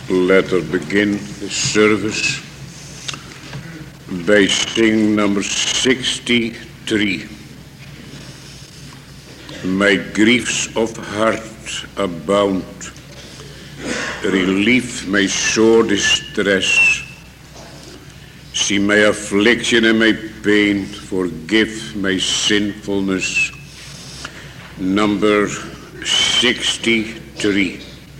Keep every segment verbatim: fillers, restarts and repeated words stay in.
Let us begin the service by singing number sixty-three. My griefs of heart abound, relieve my sore distress. See my affliction and my pain, forgive my sinfulness. Number sixty-three.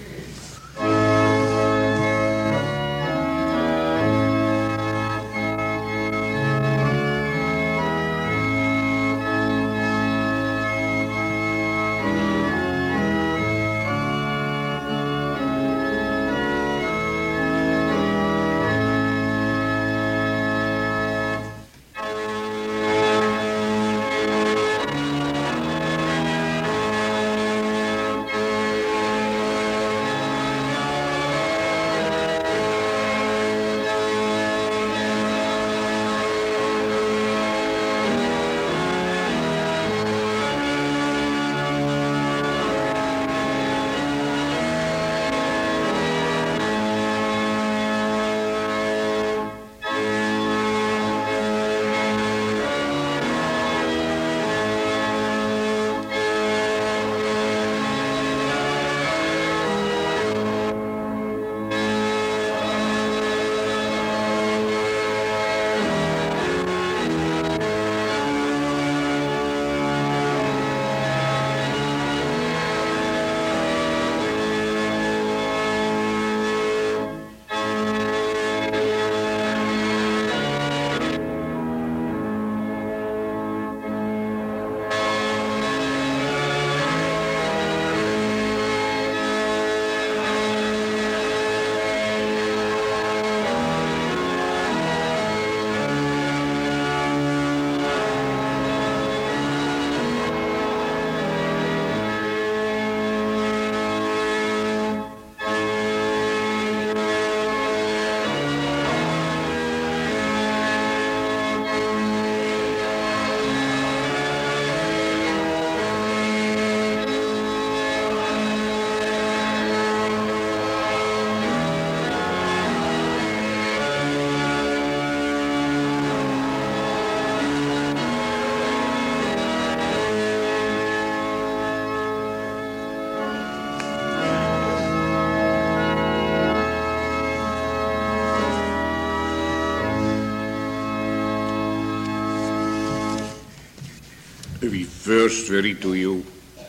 We first read to you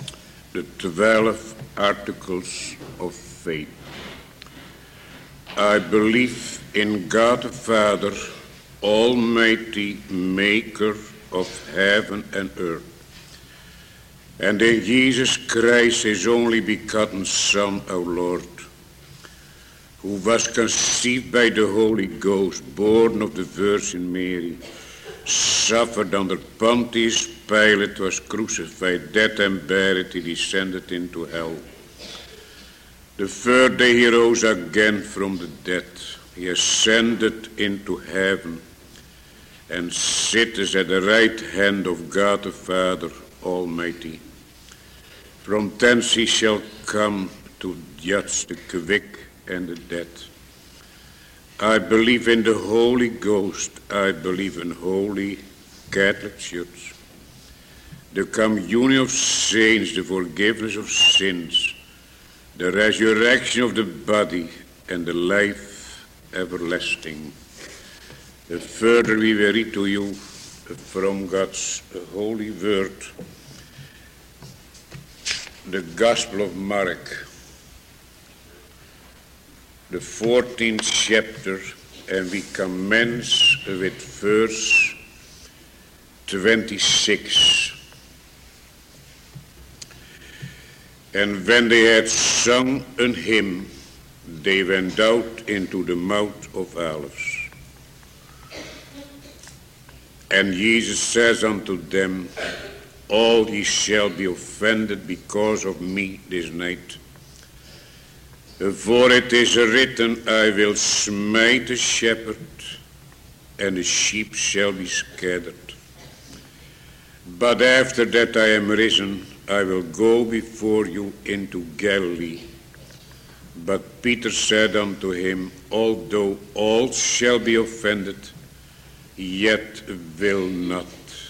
the twelve articles of faith. I believe in God the Father, Almighty, maker of heaven and earth, and in Jesus Christ, his only begotten Son, our Lord, who was conceived by the Holy Ghost, born of the Virgin Mary, suffered under Pontius Pilate, was crucified, dead and buried, he descended into hell. The third day he rose again from the dead. He ascended into heaven and sitteth at the right hand of God the Father Almighty. From thence he shall come to judge the quick and the dead. I believe in the Holy Ghost. I believe in Holy Catholic Church, the communion of saints, the forgiveness of sins, the resurrection of the body, and the life everlasting. The further we will read to you from God's holy word, the Gospel of Mark, the fourteenth chapter, and we commence with verse twenty-six. And when they had sung an hymn, they went out into the mount of Olives. And Jesus says unto them, all ye shall be offended because of me this night. For it is written, I will smite the shepherd, and the sheep shall be scattered. But after that I am risen, I will go before you into Galilee. But Peter said unto him, although all shall be offended, yet will not,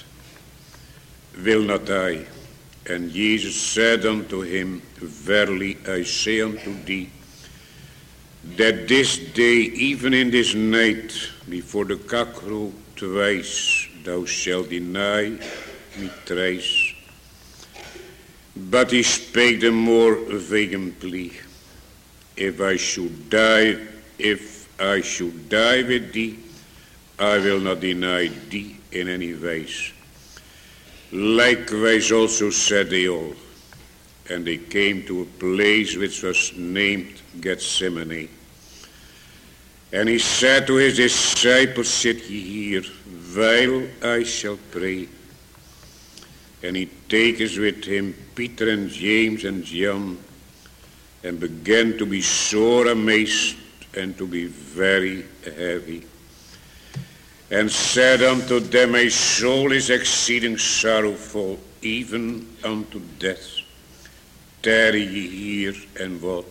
will not I. And Jesus said unto him, verily I say unto thee, that this day, even in this night, before the cock crow twice, thou shalt deny me thrice. But he spake the more vehemently, if I should die, if I should die with thee, I will not deny thee in any ways. Likewise also said they all, and they came to a place which was named Gethsemane. And he said to his disciples, sit ye here, while I shall pray. And he taketh with him Peter and James and John, and began to be sore amazed and to be very heavy. And said unto them, my soul is exceeding sorrowful, even unto death. Tarry ye here and watch.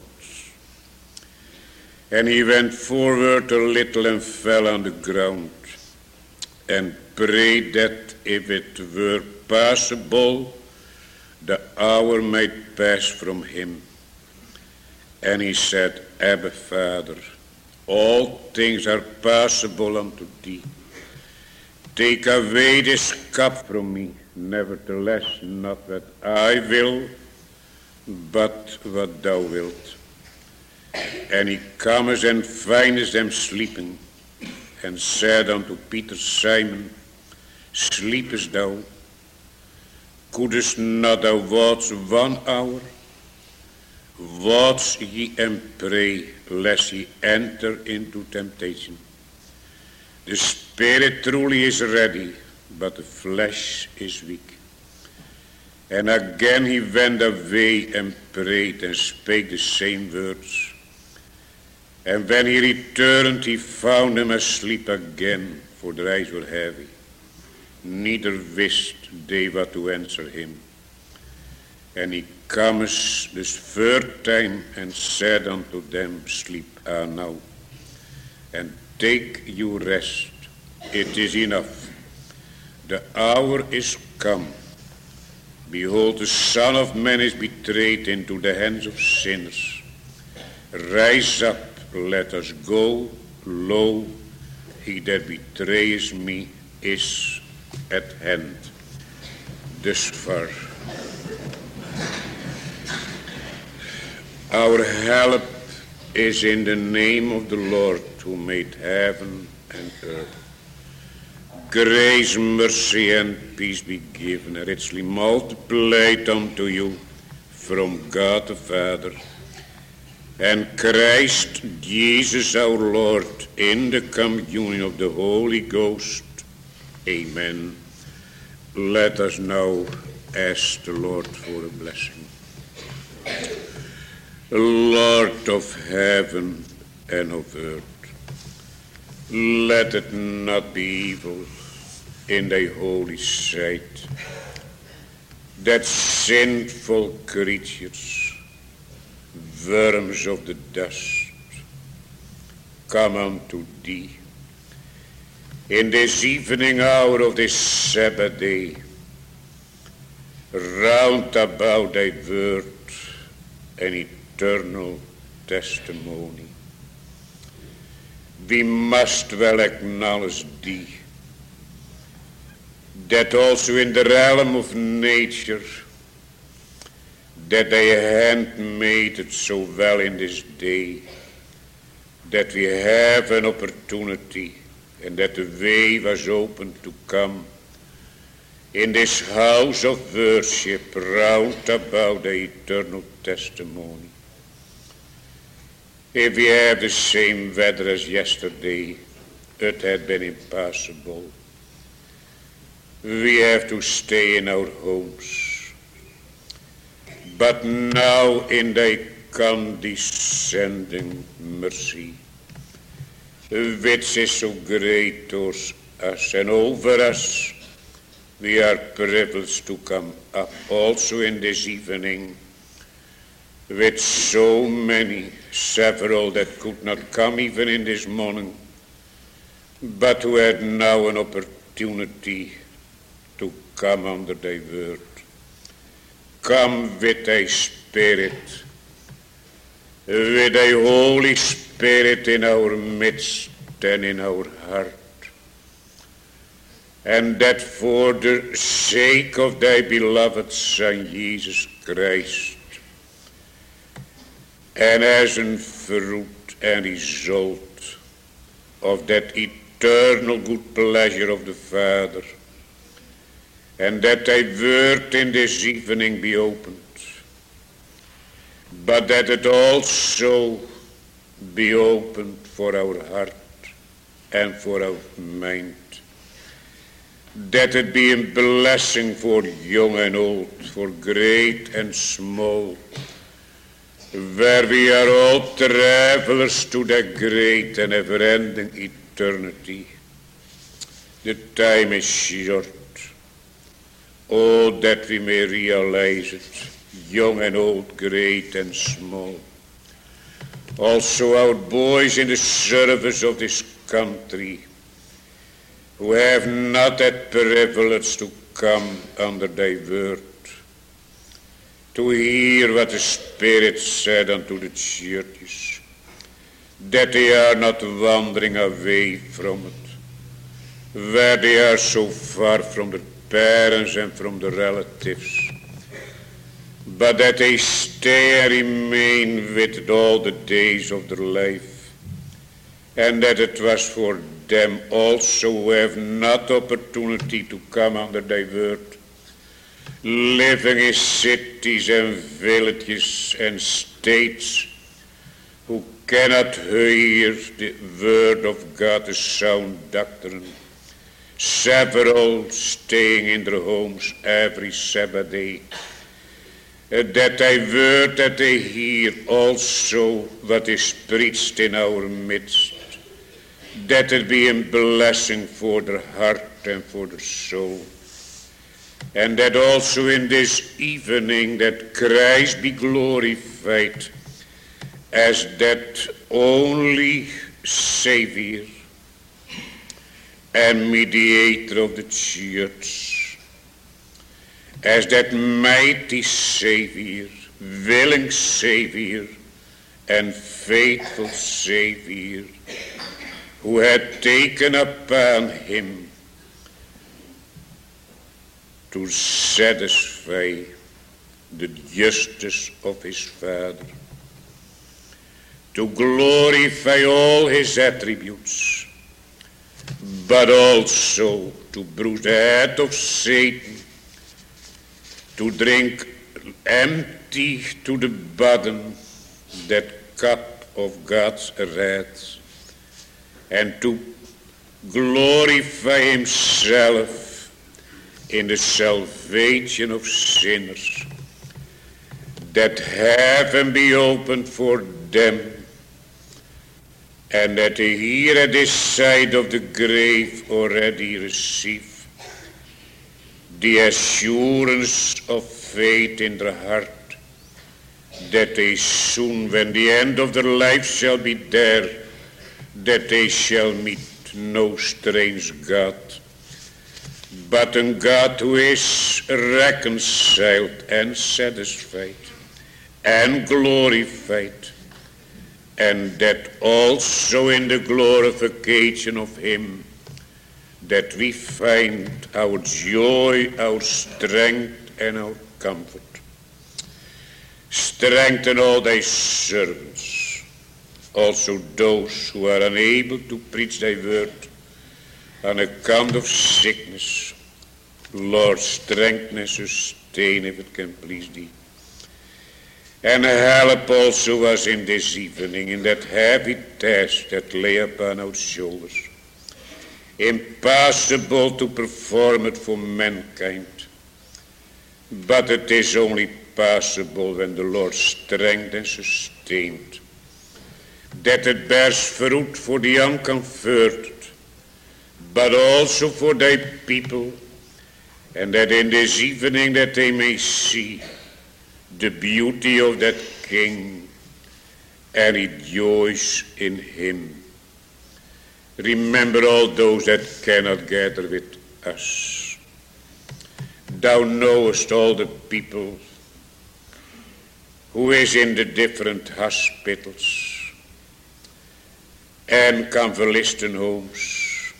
And he went forward a little and fell on the ground, and prayed that if it were possible, the hour might pass from him. And he said, Abba, Father, all things are possible unto thee. Take away this cup from me, nevertheless not what I will, but what thou wilt. And he cometh and findeth them sleeping, and said unto Peter, Simon, sleepest thou? Couldest not thou watch one hour? Watch ye and pray, lest ye enter into temptation. The spirit truly is ready, but the flesh is weak. And again he went away and prayed and spake the same words. And when he returned, he found them asleep again, for their eyes were heavy. Neither wist they what to answer him. And he cometh this third time and said unto them, sleep are now, and take you rest. It is enough. The hour is come. Behold, the Son of Man is betrayed into the hands of sinners. Rise up, let us go. Lo, he that betrays me is at hand. Thus far. Our help is in the name of the Lord, who made heaven and earth. Grace, mercy, and peace be given, richly multiplied unto you from God the Father and Christ Jesus our Lord, in the communion of the Holy Ghost. Amen. Let us now ask the Lord for a blessing. Lord of heaven and of earth, let it not be evil in thy holy sight that sinful creatures, worms of the dust, come unto thee in this evening hour of this Sabbath day, round about thy word and eternal testimony. We must well acknowledge thee, that also in the realm of nature, that thy hand made it so well in this day, that we have an opportunity, and that the way was open to come in this house of worship round about the eternal testimony. If we have the same weather as yesterday, it had been impossible. We have to stay in our homes. But now in thy condescending mercy, which is so great towards us and over us, we are privileged to come up also in this evening with so many, several that could not come even in this morning, but who had now an opportunity to come under thy word. Come with thy Spirit, with thy Holy Spirit in our midst and in our heart, and that for the sake of thy beloved Son Jesus Christ, and as a fruit and result of that eternal good pleasure of the Father, and that thy word in this evening be opened, but that it also be opened for our heart and for our mind, that it be a blessing for young and old, for great and small, where we are all travelers to the great and ever-ending eternity. The time is short. Oh, that we may realize it, young and old, great and small. Also our boys in the service of this country, who have not that privilege to come under thy word, to hear what the Spirit said unto the churches, that they are not wandering away from it, where they are so far from the parents and from the relatives, but that they stay and remain with it all the days of their life, and that it was for them also who have not opportunity to come under thy word, living in cities and villages and states, who cannot hear the word of God, the sound doctrine, several staying in their homes every Sabbath day, uh, that thy word that they hear also what is preached in our midst, that it be a blessing for their heart and for their soul. And that also in this evening that Christ be glorified as that only Savior and mediator of the church, as that mighty Savior, willing Savior, and faithful Savior, who had taken upon him to satisfy the justice of his Father, to glorify all his attributes, but also to bruise the head of Satan, to drink empty to the bottom that cup of God's wrath, and to glorify himself in the salvation of sinners, that heaven be opened for them, and that they here at this side of the grave already receive the assurance of faith in their heart, that they soon, when the end of their life shall be there, that they shall meet no strange God, but a God who is reconciled and satisfied and glorified, and that also in the glorification of him that we find our joy, our strength, and our comfort. Strengthen all thy servants, also those who are unable to preach thy word on account of sickness. Lord, strengthen and sustain if it can please thee. And help also us in this evening in that heavy task that lay upon our shoulders, impossible to perform it for mankind, but it is only possible when the Lord strengthened and sustained, that it bears fruit for the unconverted, but also for thy people, and that in this evening that they may see the beauty of that King and rejoice in him. Remember all those that cannot gather with us. Thou knowest all the people who is in the different hospitals and convalescent homes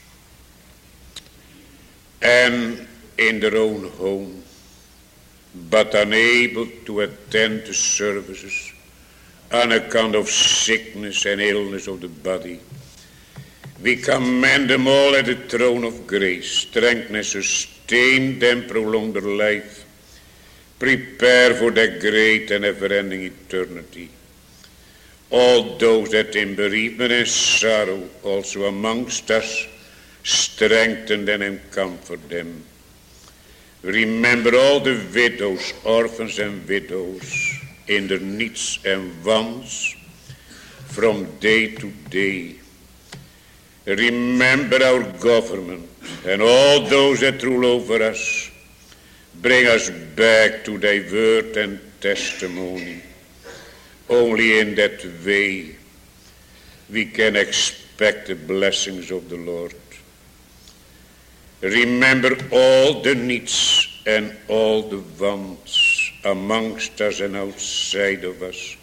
and in their own home, but unable to attend to services on account of sickness and illness of the body. We commend them all at the throne of grace. Strengthen and sustain them, prolong their life, prepare for their great and ever-ending eternity. All those that in bereavement and sorrow also amongst us, strengthen them and comfort them. Remember all the widows, orphans and widows in their needs and wants from day to day. Remember our government and all those that rule over us. Bring us back to thy word and testimony. Only in that way we can expect the blessings of the Lord. Remember all the needs and all the wants amongst us and outside of us.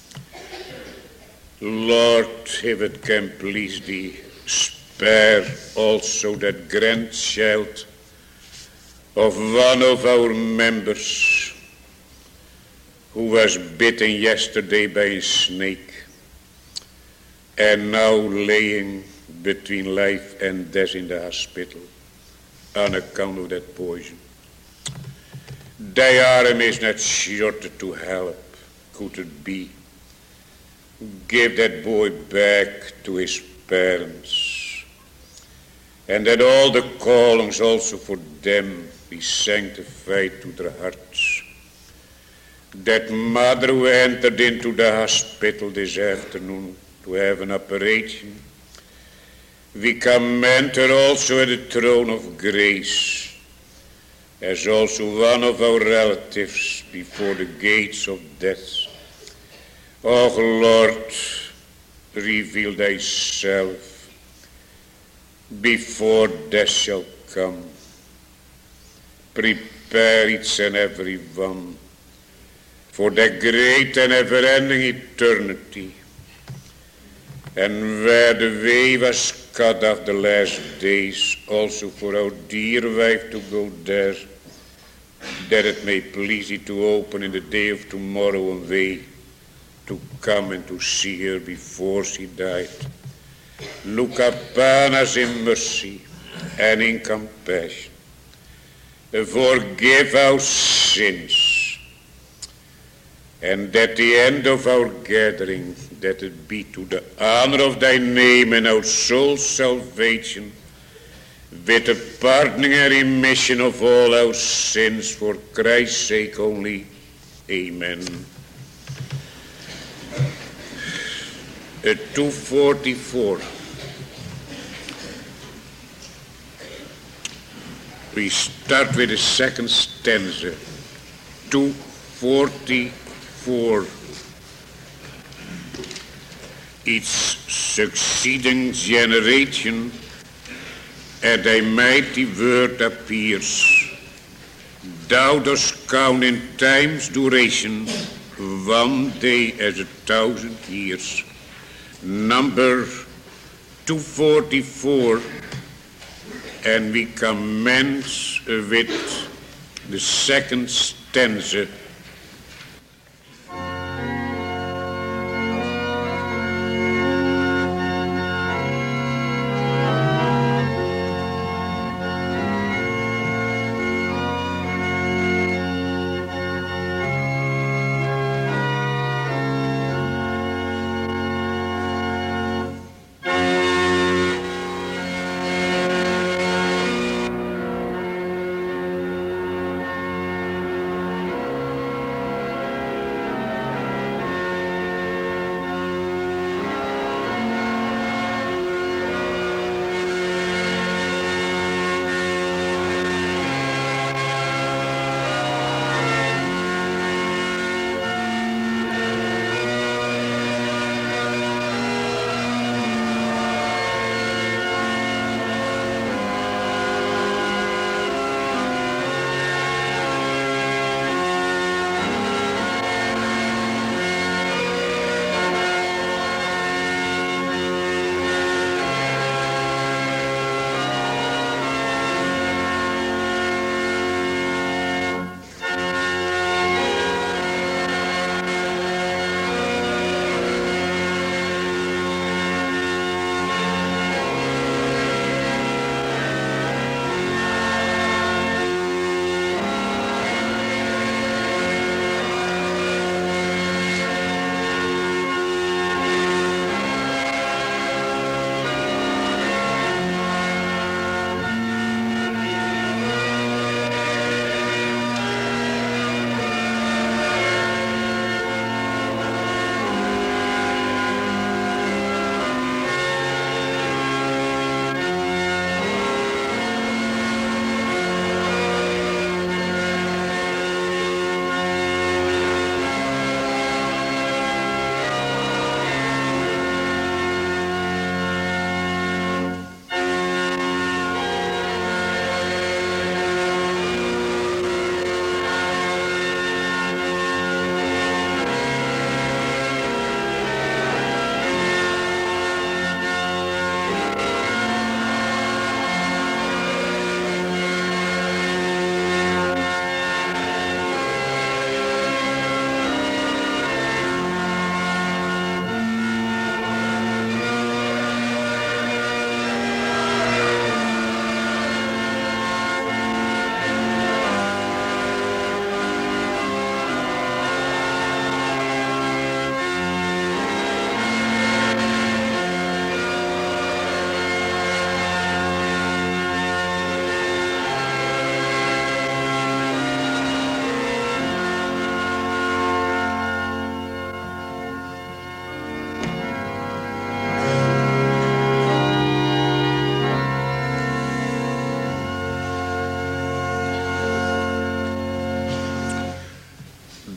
Lord, if it can please thee, spare also that grandchild of one of our members who was bitten yesterday by a snake and now laying between life and death in the hospital on account of that poison. Thy arm is not short to help. Could it be? Give that boy back to his parents, and that all the callings also for them be sanctified to their hearts. That mother who entered into the hospital this afternoon to have an operation, we commend her also at the throne of grace, as also one of our relatives before the gates of death. O Lord, reveal thyself before death shall come. Prepare each and every one for the great and ever-ending eternity. And where the way was cut off the last days, also for our dear wife to go there, that it may please thee to open in the day of tomorrow a way to come and to see her before she died. Look upon us in mercy and in compassion. Forgive our sins, and at the end of our gathering, that it be to the honor of thy name and our soul's salvation, with the pardoning and remission of all our sins, for Christ's sake only. Amen. Uh, two forty-four. We start with the second stanza. two forty-four. Each succeeding generation at thy mighty word appears. Thou dost count in time's duration one day as a thousand years. Number two forty-four, and we commence with the second stanza.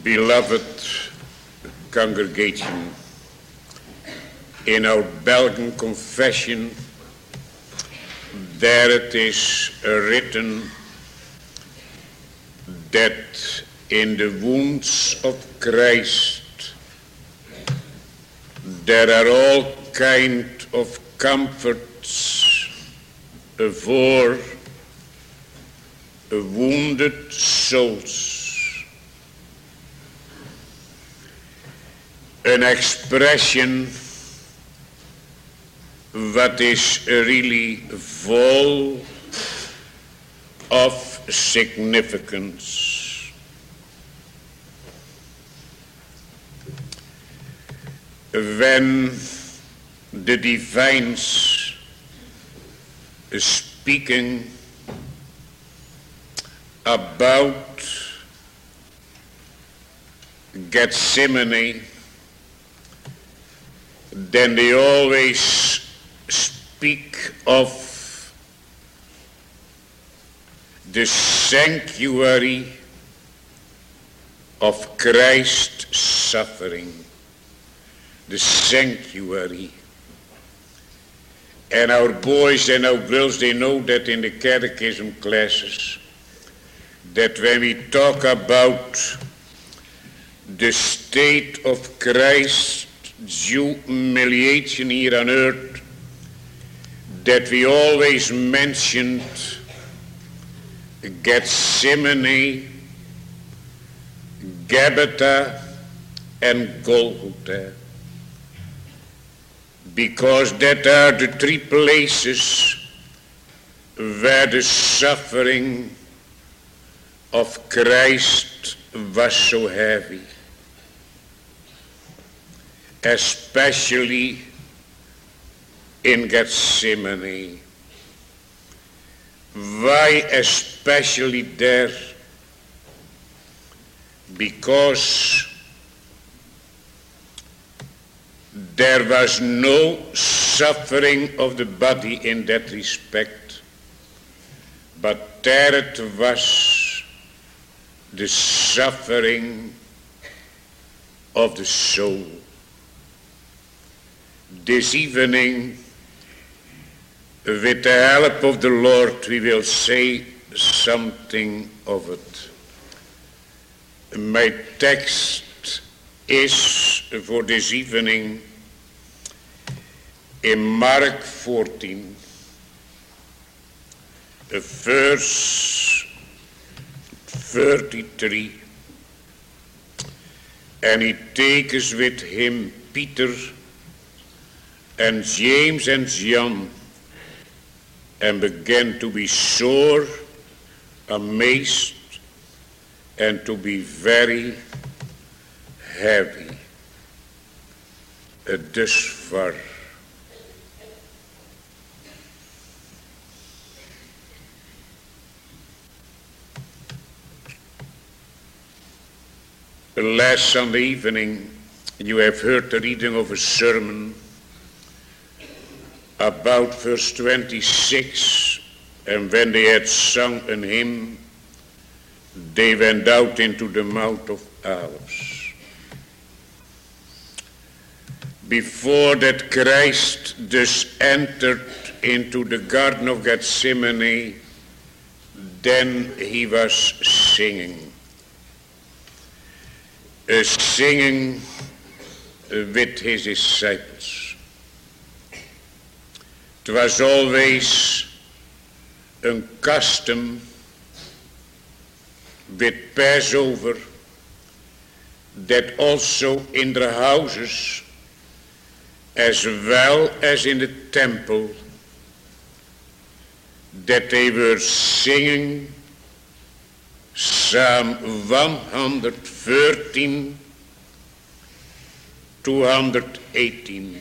Beloved congregation, in our Belgian confession, there it is written that in the wounds of Christ there are all kind of comforts for wounded souls. An expression that is really full of significance. When the divines speaking about Gethsemane, then they always speak of the sanctuary of Christ's suffering, the sanctuary. And our boys and our girls, they know that in the catechism classes, that when we talk about the state of Christ's humiliation here on earth, that we always mentioned Gethsemane, Gabbatha, and Golgotha, because that are the three places where the suffering of Christ was so heavy, especially in Gethsemane. Why especially there? Because there was no suffering of the body in that respect, but there it was the suffering of the soul. This evening, with the help of the Lord, we will say something of it. My text is for this evening in Mark fourteen, verse thirty-three, and he takes with him Peter and James and John, and began to be sore amazed and to be very heavy. Uh, thus far. Last Sunday evening, you have heard the reading of a sermon about verse twenty-six, and when they had sung an hymn, they went out into the Mount of Olives. Before that, Christ thus entered into the Garden of Gethsemane, then he was singing. Uh, singing with his disciples. It was always a custom with Passover that also in the houses as well as in the temple that they were singing Psalm one hundred thirteen, two hundred eighteen.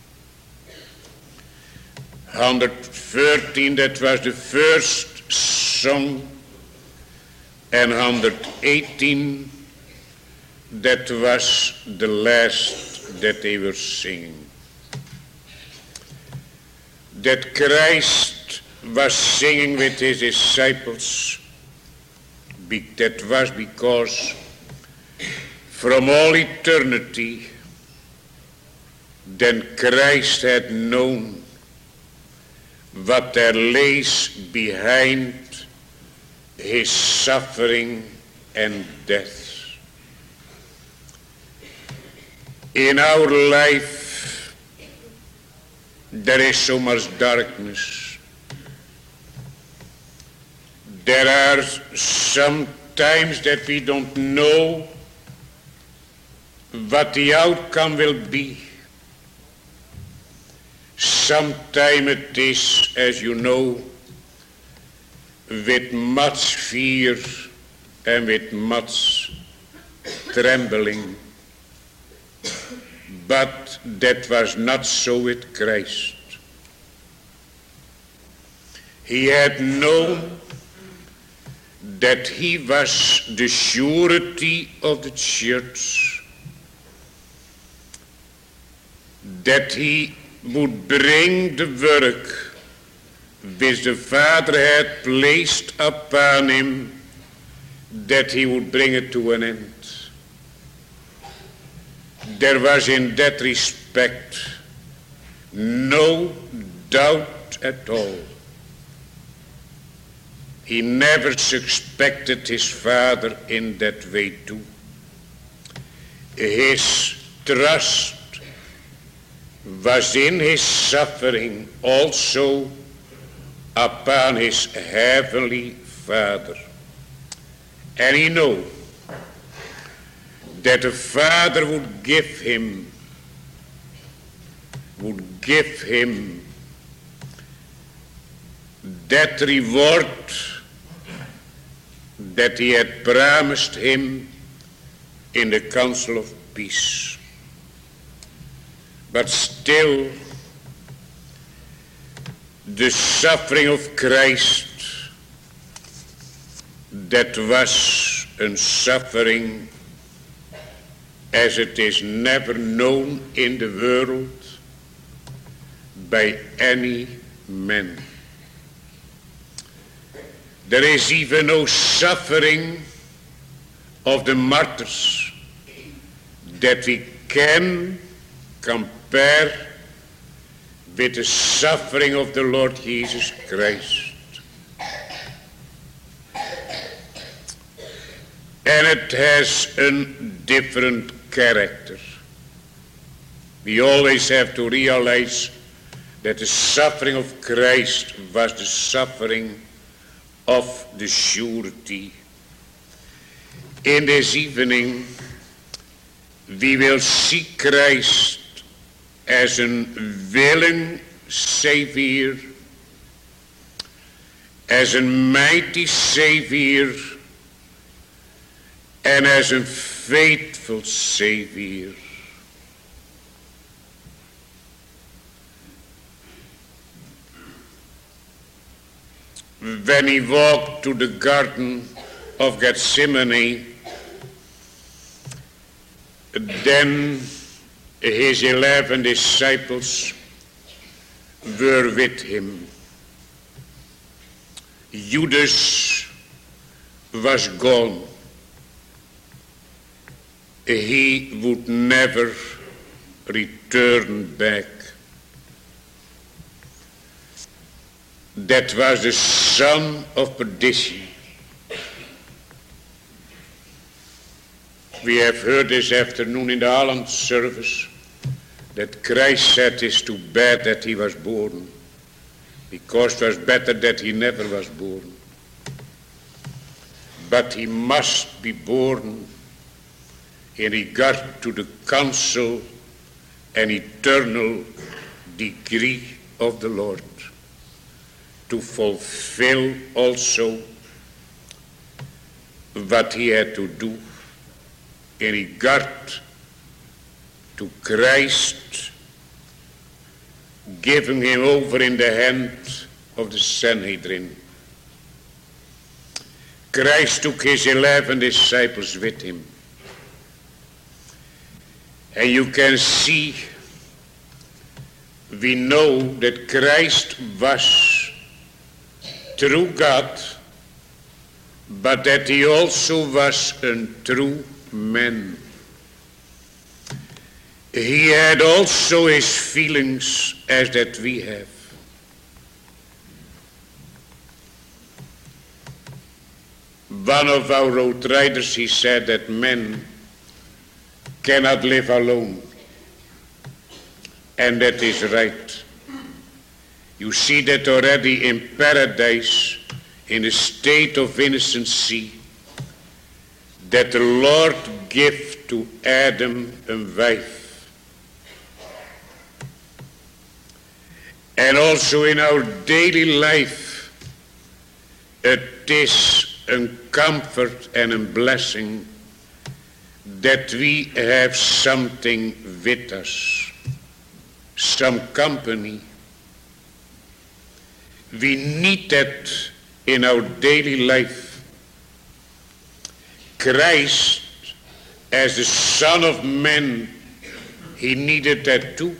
one hundred thirteen, that was the first song, and one hundred eighteen, that was the last that they were singing. That Christ was singing with his disciples, that was because from all eternity, then Christ had known what there lays behind his suffering and death. In our life, there is so much darkness. There are some times that we don't know what the outcome will be. Sometime it is, as you know, with much fear and with much trembling. But that was not so with Christ. He had known that he was the surety of the church, that he would bring the work which the Father had placed upon him, that he would bring it to an end. There was in that respect no doubt at all. He never suspected his Father in that way too. His trust was in his suffering also upon his heavenly Father. And he knew that the Father would give him, would give him that reward that he had promised him in the council of peace. But still, the suffering of Christ, that was a suffering as it is never known in the world by any man. There is even no suffering of the martyrs that we can compare with the suffering of the Lord Jesus Christ. And it has a different character. We always have to realize that the suffering of Christ was the suffering of the surety. In this evening, we will see Christ as a willing Savior, as a mighty Savior, and as a faithful Savior. When he walked to the Garden of Gethsemane, then his eleven disciples were with him. Judas was gone. He would never return back. That was the son of perdition. We have heard this afternoon in the Holland service that Christ said it's too bad that he was born, because it was better that he never was born. But he must be born in regard to the counsel and eternal decree of the Lord, to fulfill also what he had to do in regard to Christ, giving him over in the hand of the Sanhedrin. Christ took his eleven disciples with him. And you can see, we know that Christ was true God, but that he also was a true man. he had also his feelings as that we have. One of our road riders, he said that men cannot live alone. And that is right. You see that already in paradise, in a state of innocency, that the Lord gave to Adam a wife. And also in our daily life, it is a comfort and a blessing that we have something with us, some company. We need that in our daily life. Christ, as the Son of Man, he needed that too.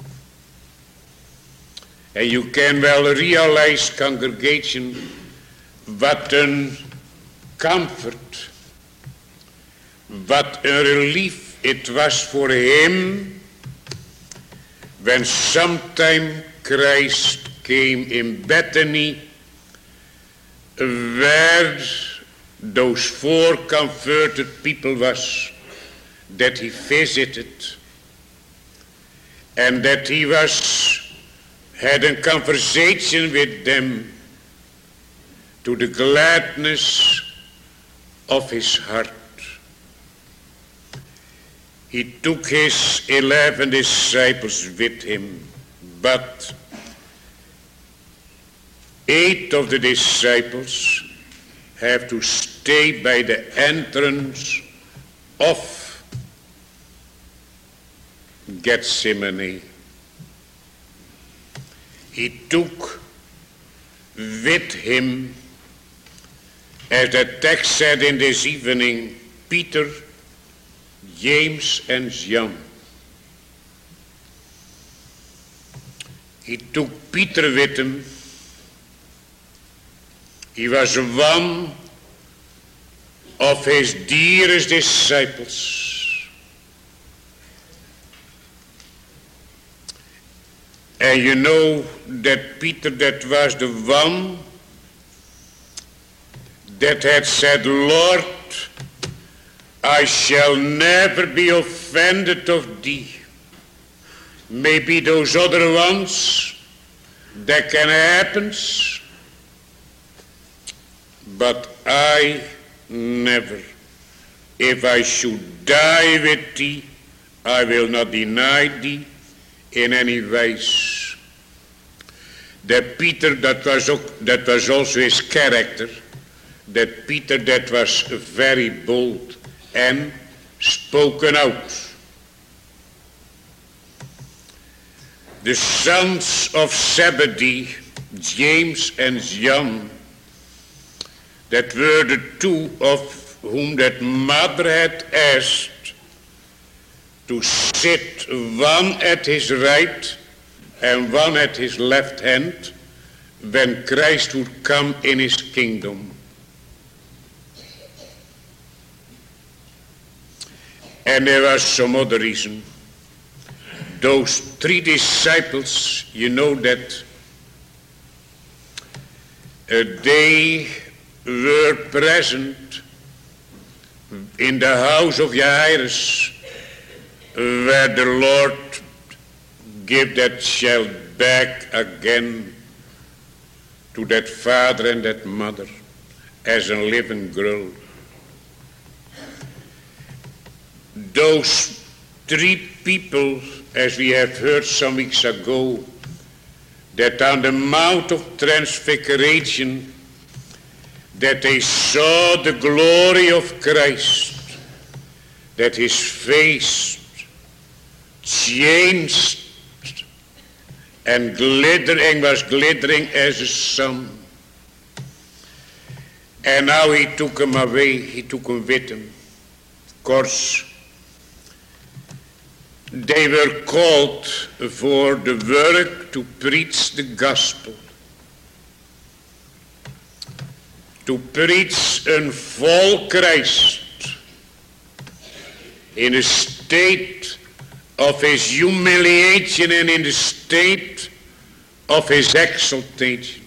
And you can well realize, congregation, what a comfort, what a relief it was for him when sometime Christ came in Bethany, where those four converted people was that he visited, and that he was had a conversation with them to the gladness of his heart. He took his eleven disciples with him, but eight of the disciples have to stay by the entrance of Gethsemane. He took with him, as the text said in this evening, Peter, James and John. He took Peter with him. He was one of his dearest disciples. And you know that Peter, that was the one that had said, Lord, I shall never be offended of thee. Maybe those other ones, that can happen, but I never. If I should die with thee, I will not deny thee in any ways. That Peter, that was, that was also his character, that Peter that was very bold and spoken out. The sons of Zebedee, James and John, that were the two of whom that mother had asked to sit, one at his right and one at his left hand, when Christ would come in his kingdom. And there was some other reason. Those three disciples, you know that uh, they were present in the house of Jairus, where the Lord gave that child back again to that father and that mother as a living girl. Those three people, as we have heard some weeks ago, that on the Mount of Transfiguration, that they saw the glory of Christ, that his face changed and glittering was glittering as a sun. And now he took him away, he took him with him. Of course, they were called for the work to preach the gospel, to preach a full Christ in a state of his humiliation and in the state of his exaltation.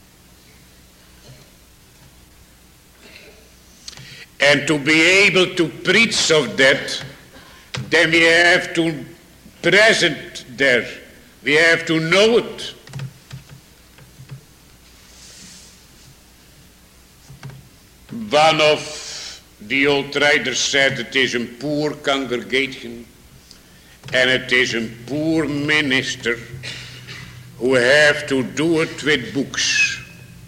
And to be able to preach of that, then we have to present there. We have to know it. One of the old writers said it is a poor congregation and it is a poor minister who have to do it with books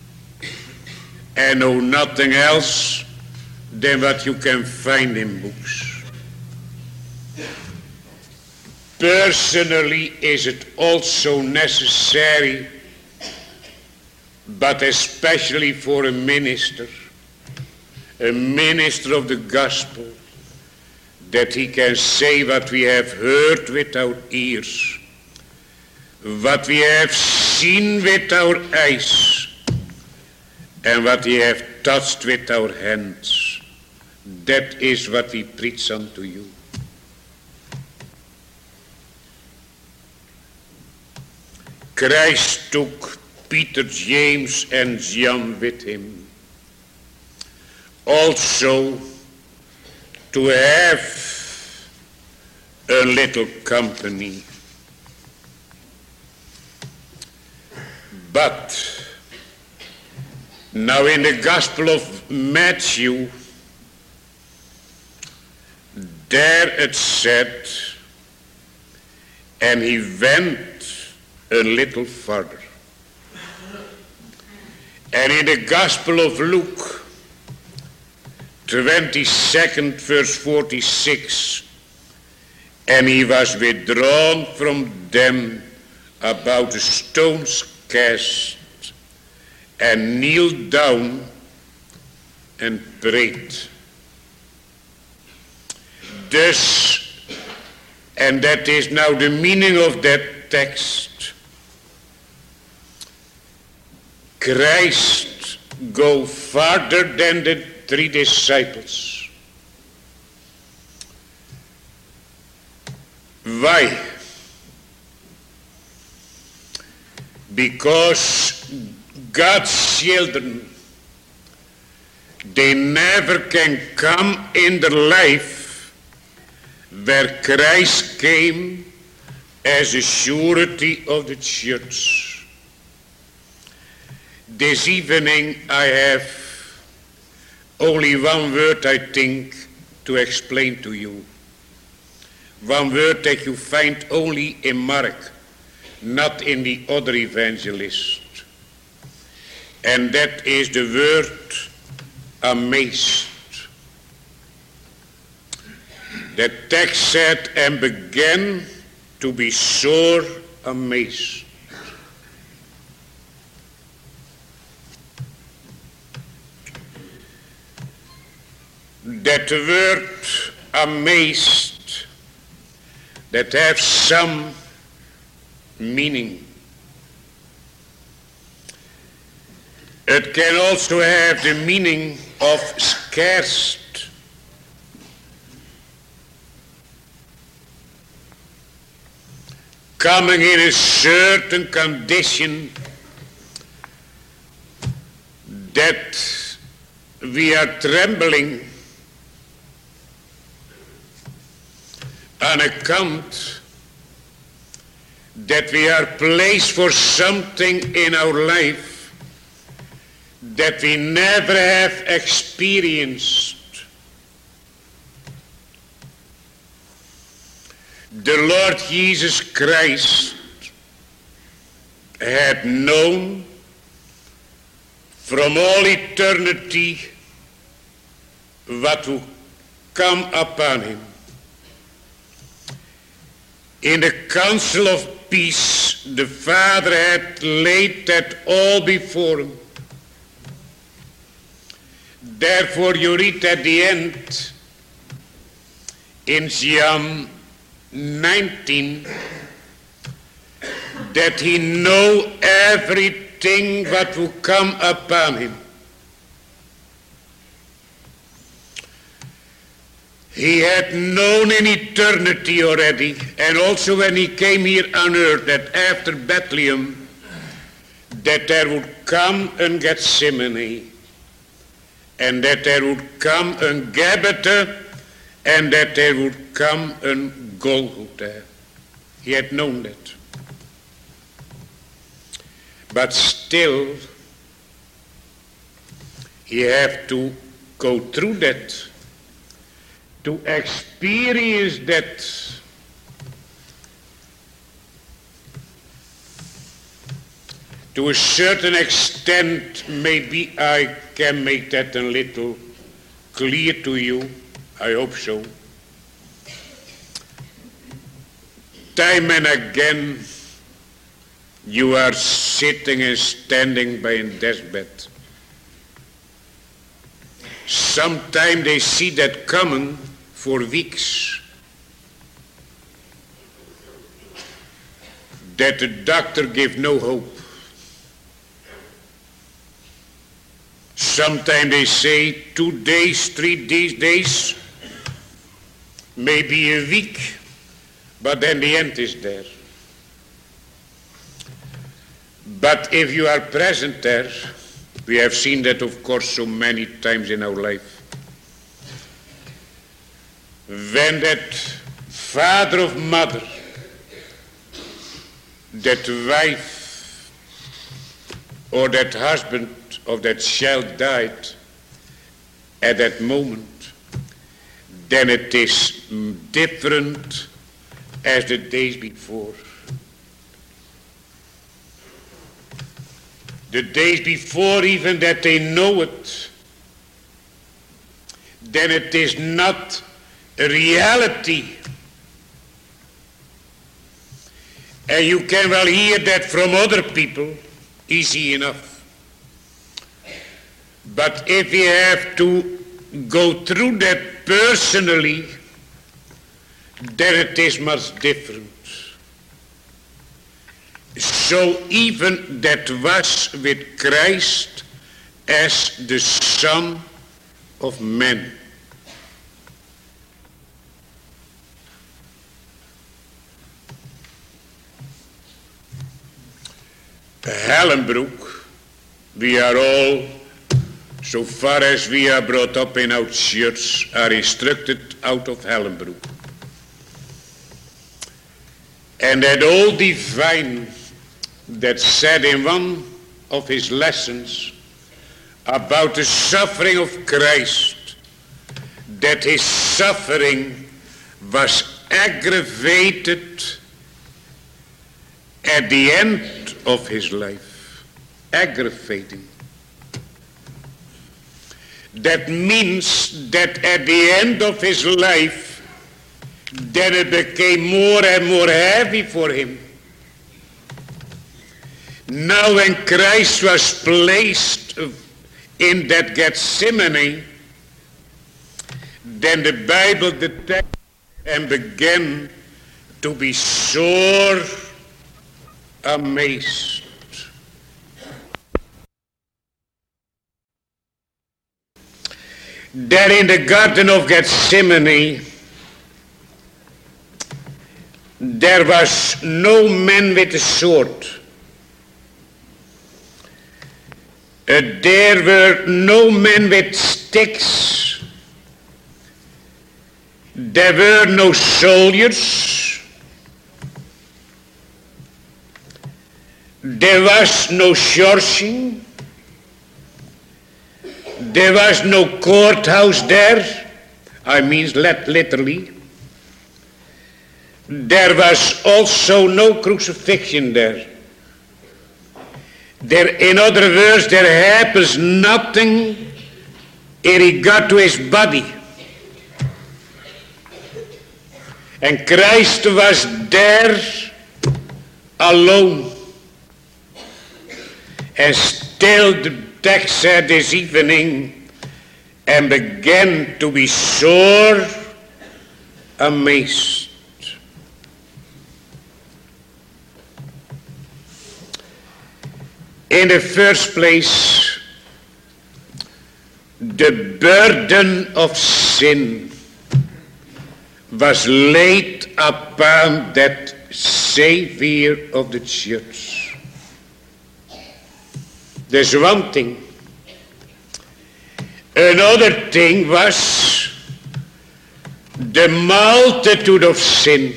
and know nothing else than what you can find in books. Personally, is it also necessary, but especially for a minister, a minister of the gospel, that he can say what we have heard with our ears, what we have seen with our eyes, and what we have touched with our hands. That is what we preach unto you. Christ took Peter, James, and John with him, also to have a little company. But now in the Gospel of Matthew, there it said, and he went a little further. And in the Gospel of Luke, twenty-second verse forty-six, and he was withdrawn from them about a stone's cast, and kneeled down and prayed. Thus, and that is now the meaning of that text, Christ go farther than the three disciples. Why? Because God's children, they never can come in their life where Christ came as a surety of the church. This evening I have only one word, I think, to explain to you. One word that you find only in Mark, not in the other evangelists. And that is the word amazed. The text said, and began to be sore amazed. That word amazed, that have some meaning. It can also have the meaning of scarce. Coming in a certain condition that we are trembling on account that we are placed for something in our life that we never have experienced. The Lord Jesus Christ had known from all eternity what would come upon him. In the council of peace, the Father had laid that all before him. Therefore you read at the end in John nineteen that he know everything that will come upon him. He had known in eternity already, and also when he came here on earth, that after Bethlehem, that there would come a Gethsemane, and that there would come a Gabbatha, and that there would come a Golgotha. He had known that. But still, he had to go through that, to experience that. To a certain extent, maybe I can make that a little clear to you. I hope so. Time and again, you are sitting and standing by a deathbed. Sometimes they see that coming for weeks. That the doctor give no hope. Sometimes they say two days, three days, maybe a week, but then the end is there. But if you are present there, we have seen that, of course, so many times in our life. When that father or mother, that wife, or that husband of that child died at that moment, then it is different as the days before. The days before, even that they know it, then it is not a reality. And you can well hear that from other people, easy enough. But if you have to go through that personally, then it is much different. So even that was with Christ as the Son of Man. Hellenbroek, we are all, so far as we are brought up in our church, are instructed out of Hellenbroek. And that old divine that said in one of his lessons about the suffering of Christ, that his suffering was aggravated at the end of his life. Aggravating. That means that at the end of his life, then it became more and more heavy for him. Now when Christ was placed in that Gethsemane, then the Bible detected and began to be sore amazed. That in the Garden of Gethsemane, there was no man with a sword. Uh, there were no men with sticks. There were no soldiers. There was no scourging. There was no courthouse there. I mean literally. There was also no crucifixion there. There, in other words, there happens nothing in regard to his body. And Christ was there alone. And still the text said this evening, and began to be sore amazed. In the first place, the burden of sin was laid upon that Savior of the church. There's one thing. Another thing was the multitude of sin.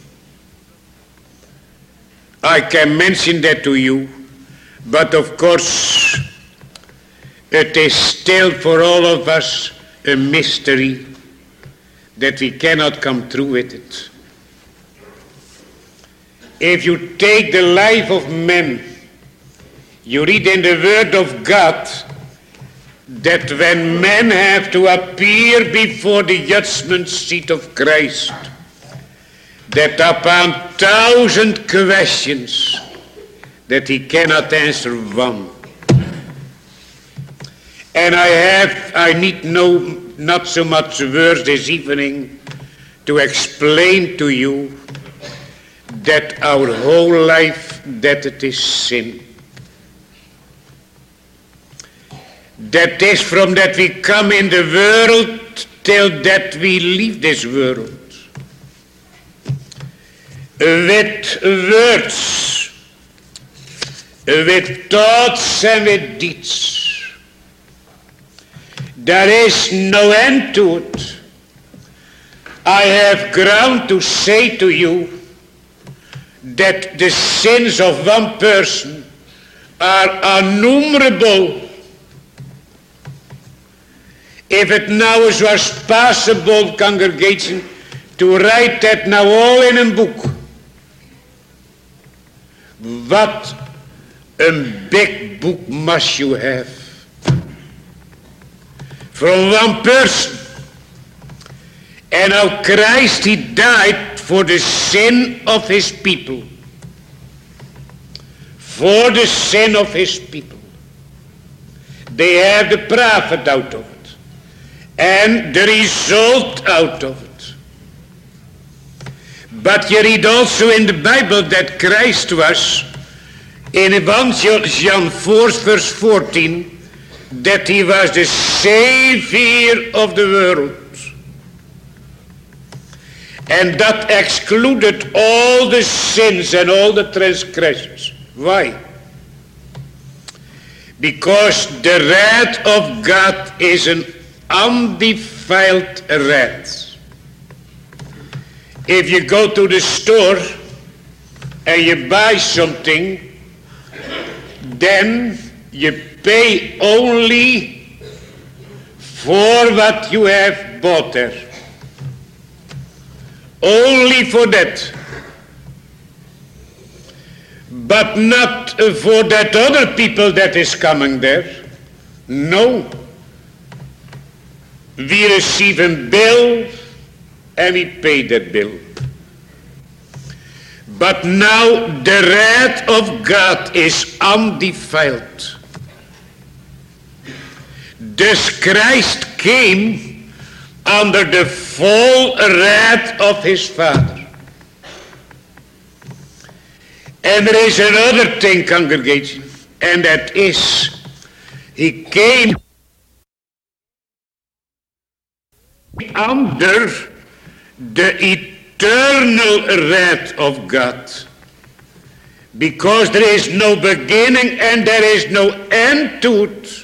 I can mention that to you, but of course it is still for all of us a mystery that we cannot come through with it. If you take the life of men, you read in the Word of God that when men have to appear before the judgment seat of Christ, that upon thousand questions that he cannot answer one. And I have, I need no, not so much words this evening to explain to you that our whole life, that it is sin. That is from that we come in the world till that we leave this world. With words, with thoughts and with deeds. There is no end to it. I have ground to say to you that the sins of one person are innumerable. If it now was possible, congregation, to write that now all in a book, what a big book must you have. From one person. And how Christ, he died for the sin of his people. For the sin of his people. They have the profit out of it. And the result out of it. But you read also in the Bible that Christ was, in First John four verse fourteen, that he was the Savior of the world. And that excluded all the sins and all the transgressions. Why? Because the wrath of God is an undefiled wrath. If you go to the store and you buy something, then you pay only for what you have bought there. Only for that. But not for that other people that is coming there. No. We receive a bill and we pay that bill. But now the wrath of God is undefiled. Thus Christ came under the full wrath of his Father. And there is another thing, congregation, and that is, he came under the eternal wrath of God, because there is no beginning and there is no end to it.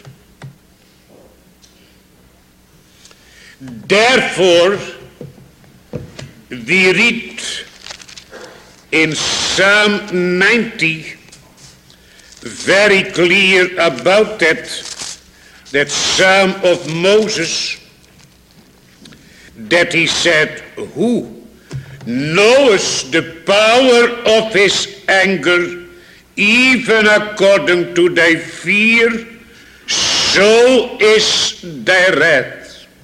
Therefore, we read in Psalm ninety very clear about that, that Psalm of Moses, that he said, who knows the power of his anger, even according to thy fear, so is thy wrath.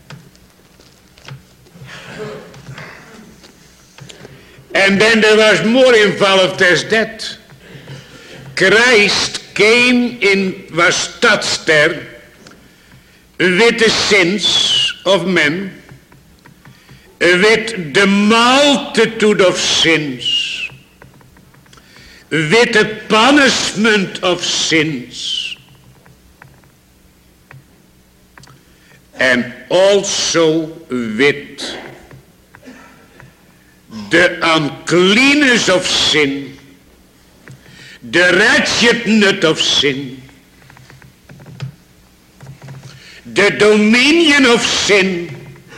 And then there was more involved as that. Christ came in, was touched there with the sins of men, with the multitude of sins, with the punishment of sins, and also with the uncleanness of sin, the wretchedness of sin, the dominion of sin,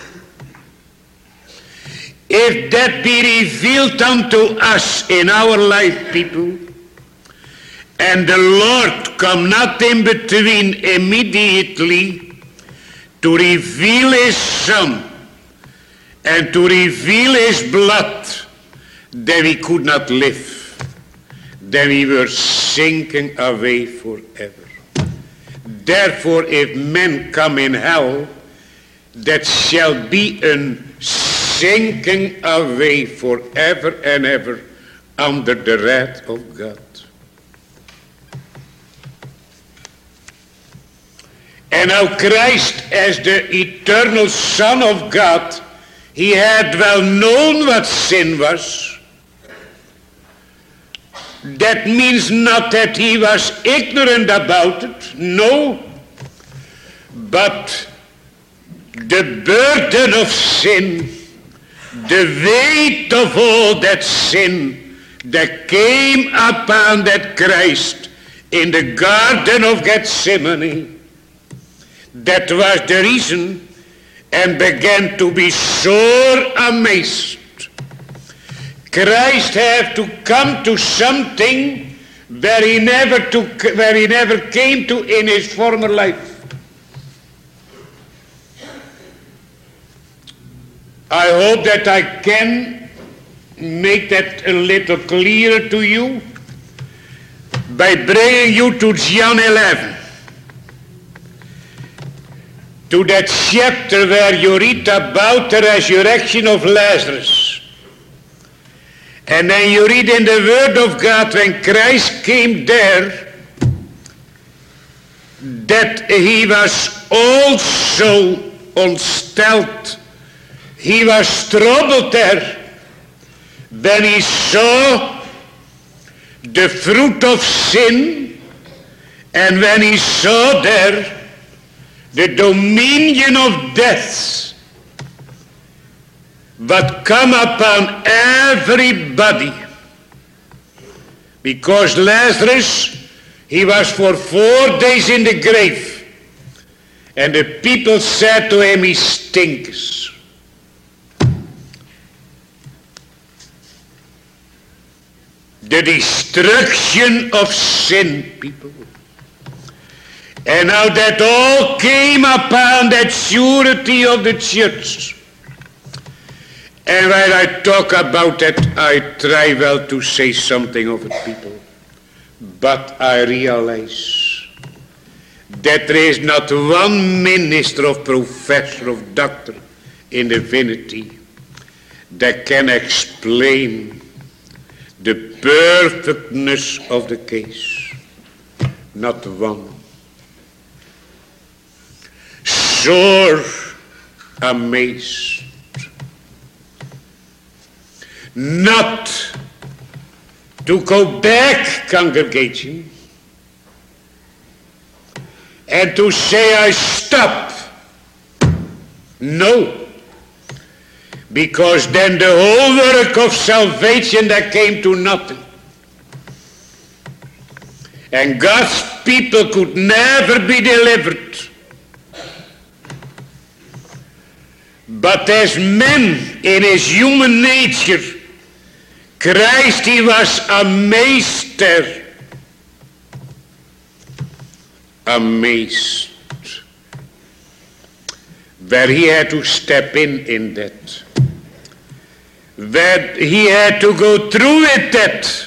if that be revealed unto us in our life, people, and the Lord come not in between immediately to reveal his Son and to reveal his blood, then we could not live. Then we were sinking away forever. Therefore, if men come in hell, that shall be a sinking away forever and ever under the wrath of God. And now Christ, as the eternal Son of God, he had well known what sin was. That means not that he was ignorant about it, no. But the burden of sin, the weight of all that sin that came upon that Christ in the Garden of Gethsemane, that was the reason, and began to be sore amazed. Christ had to come to something where he never took, where he never came to in his former life. I hope that I can make that a little clearer to you by bringing you to John eleven. To that chapter where you read about the resurrection of Lazarus. And then you read in the Word of God when Christ came there, that he was also unstelt. He was troubled there when he saw the fruit of sin, and when he saw there the dominion of death, but come upon everybody. Because Lazarus, he was for four days in the grave, and the people said to him, he stinks. The destruction of sin, people. And now that all came upon that surety of the church. And when I talk about that, I try well to say something of it, people. But I realize that there is not one minister or professor of doctor in divinity that can explain the perfectness of the case. Not one. Sore amazed, not to go back, congregation, and to say I stop. No, because then the whole work of salvation that came to nothing, and God's people could never be delivered. But as man in his human nature, Christ, he was amazed there. Amazed. Where he had to step in in that. Where he had to go through with that.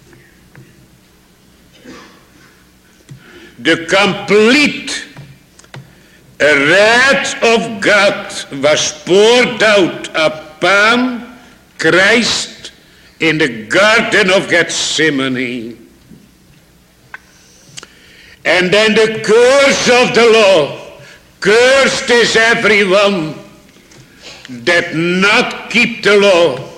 The complete wrath of God was poured out upon Christ in the Garden of Gethsemane. And then the curse of the law, cursed is everyone that not keep the law.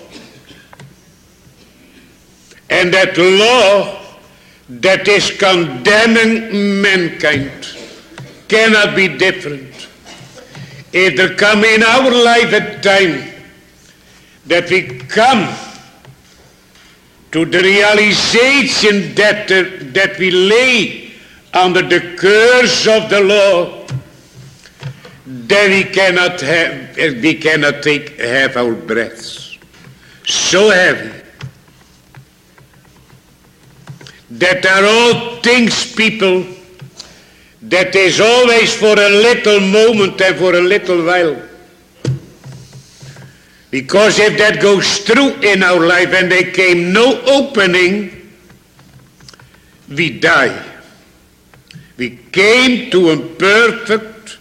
And that law that is condemning mankind cannot be different. If there come in our life a time that we come to the realization that, uh, that we lay under the curse of the law, then we cannot have, we cannot take, have our breaths. So heavy. That are all things, people, that is always for a little moment and for a little while. Because if that goes through in our life and there came no opening, we die. We came to a perfect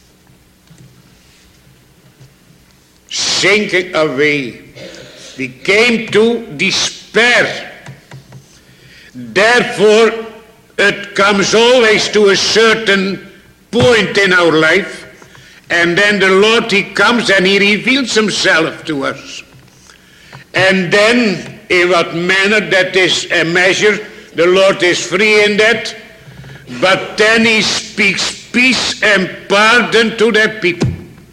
sinking away. We came to despair. Therefore, it comes always to a certain point in our life, and then the Lord, he comes and he reveals himself to us. And then, in what manner, that is a measure, the Lord is free in that, but then he speaks peace and pardon to that people.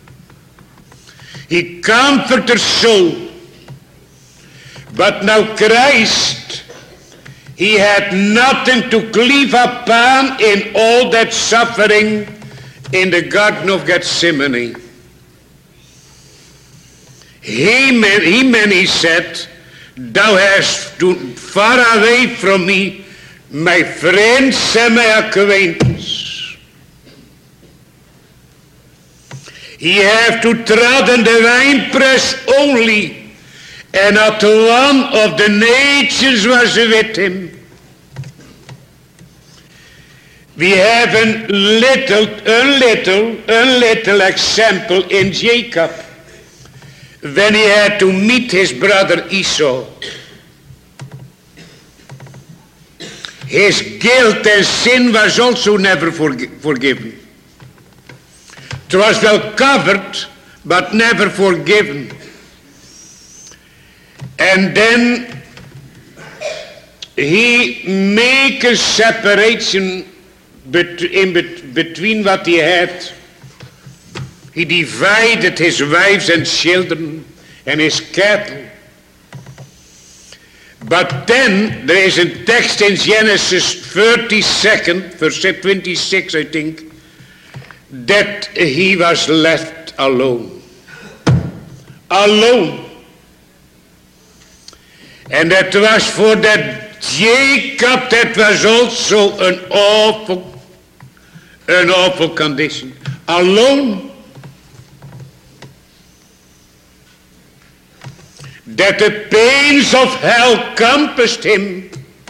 He comforts their soul. But now Christ, he had nothing to cleave upon in all that suffering in the Garden of Gethsemane. Amen, amen, he said, thou hast stood far away from me, my friends and my acquaintance. He have to trodden the winepress only, and not one of the nations was with him. We have a little, a little, a little example in Jacob when he had to meet his brother Esau. His guilt and sin was also never forg- forgiven. It was well covered, but never forgiven. And then he make a separation bet- in bet- between what he had. He divided his wives and children and his cattle. But then there is a text in Genesis thirty-second, verse twenty-six, I think, that he was left alone. Alone. And that was for that Jacob, that was also an awful, an awful condition. Alone. That the pains of hell compassed him,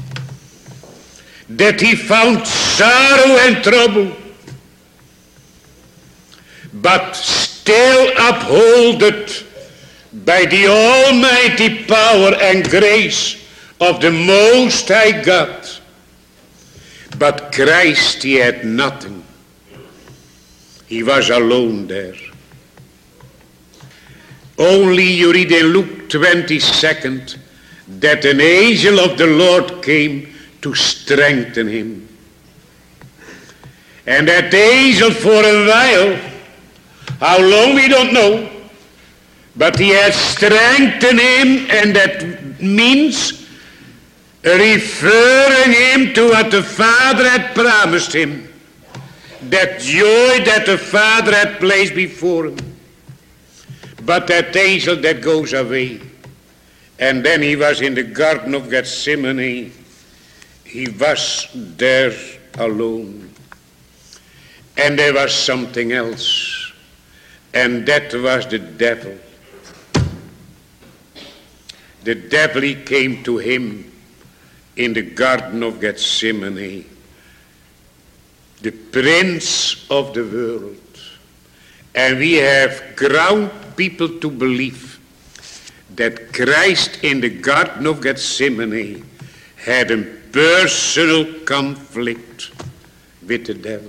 that he found sorrow and trouble, but still upholded by the almighty power and grace of the Most High God. But Christ, he had nothing. He was alone there. Only you read in Luke twenty-second that an angel of the Lord came to strengthen him. And that angel for a while, how long we don't know, but he had strengthened him, and that means referring him to what the Father had promised him. That joy that the Father had placed before him. But that angel that goes away, and then he was in the Garden of Gethsemane. He was there alone. And there was something else, and that was the devil. The devil, he came to him in the Garden of Gethsemane, the prince of the world. And we have ground people to believe that Christ in the Garden of Gethsemane had a personal conflict with the devil.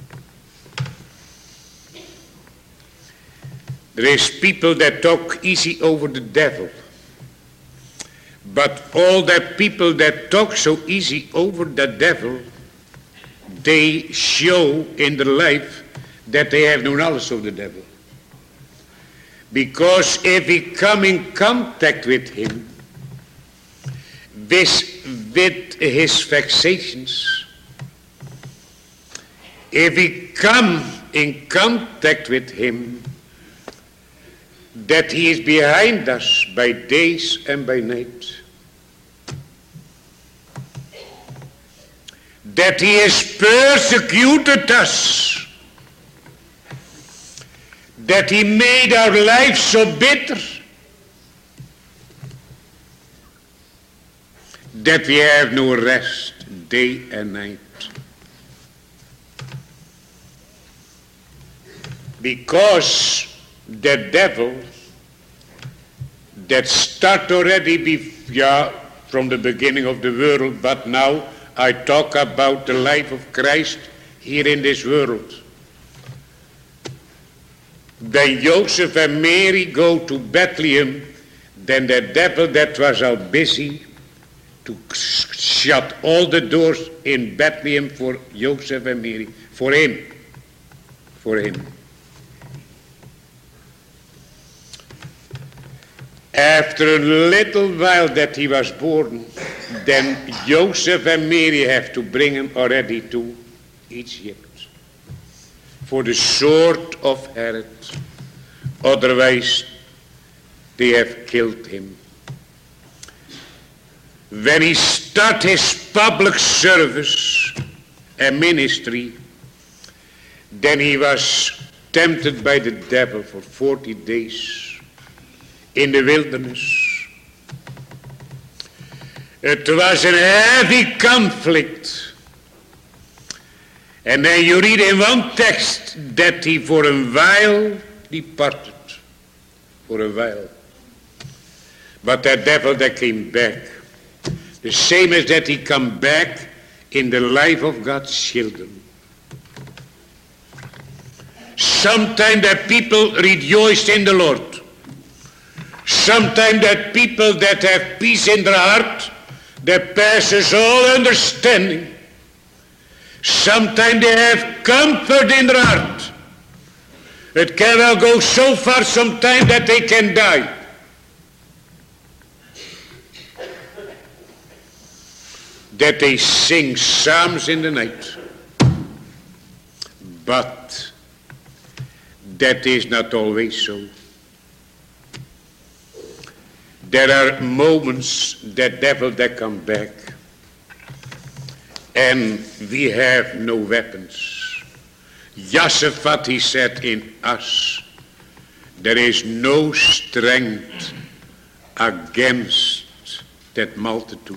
There is people that talk easy over the devil, but all that people that talk so easy over the devil, they show in their life that they have no knowledge of the devil. Because if we come in contact with him, with, with his vexations, if we come in contact with him, that he is behind us by days and by night, that he has persecuted us, that he made our lives so bitter, that we have no rest day and night. Because the devil that start already be, yeah, from the beginning of the world, but now I talk about the life of Christ here in this world. When Joseph and Mary go to Bethlehem, then the devil that was all busy to shut all the doors in Bethlehem for Joseph and Mary, for him, for him. After a little while that he was born, then Joseph and Mary have to bring him already to Egypt for the sword of Herod. Otherwise, they have killed him. When he started his public service and ministry, then he was tempted by the devil for forty days in the wilderness. It was a heavy conflict. And then you read in one text that he for a while departed. For a while. But that devil that came back. The same as that he come back in the life of God's children. Sometimes that people rejoice in the Lord. Sometimes that people that have peace in their heart, that passes all understanding. Sometimes they have comfort in their heart. It can well go so far sometimes that they can die. That they sing psalms in the night. But that is not always so. There are moments that devil that come back and we have no weapons. Jehoshaphat, he said, in us there is no strength against that multitude.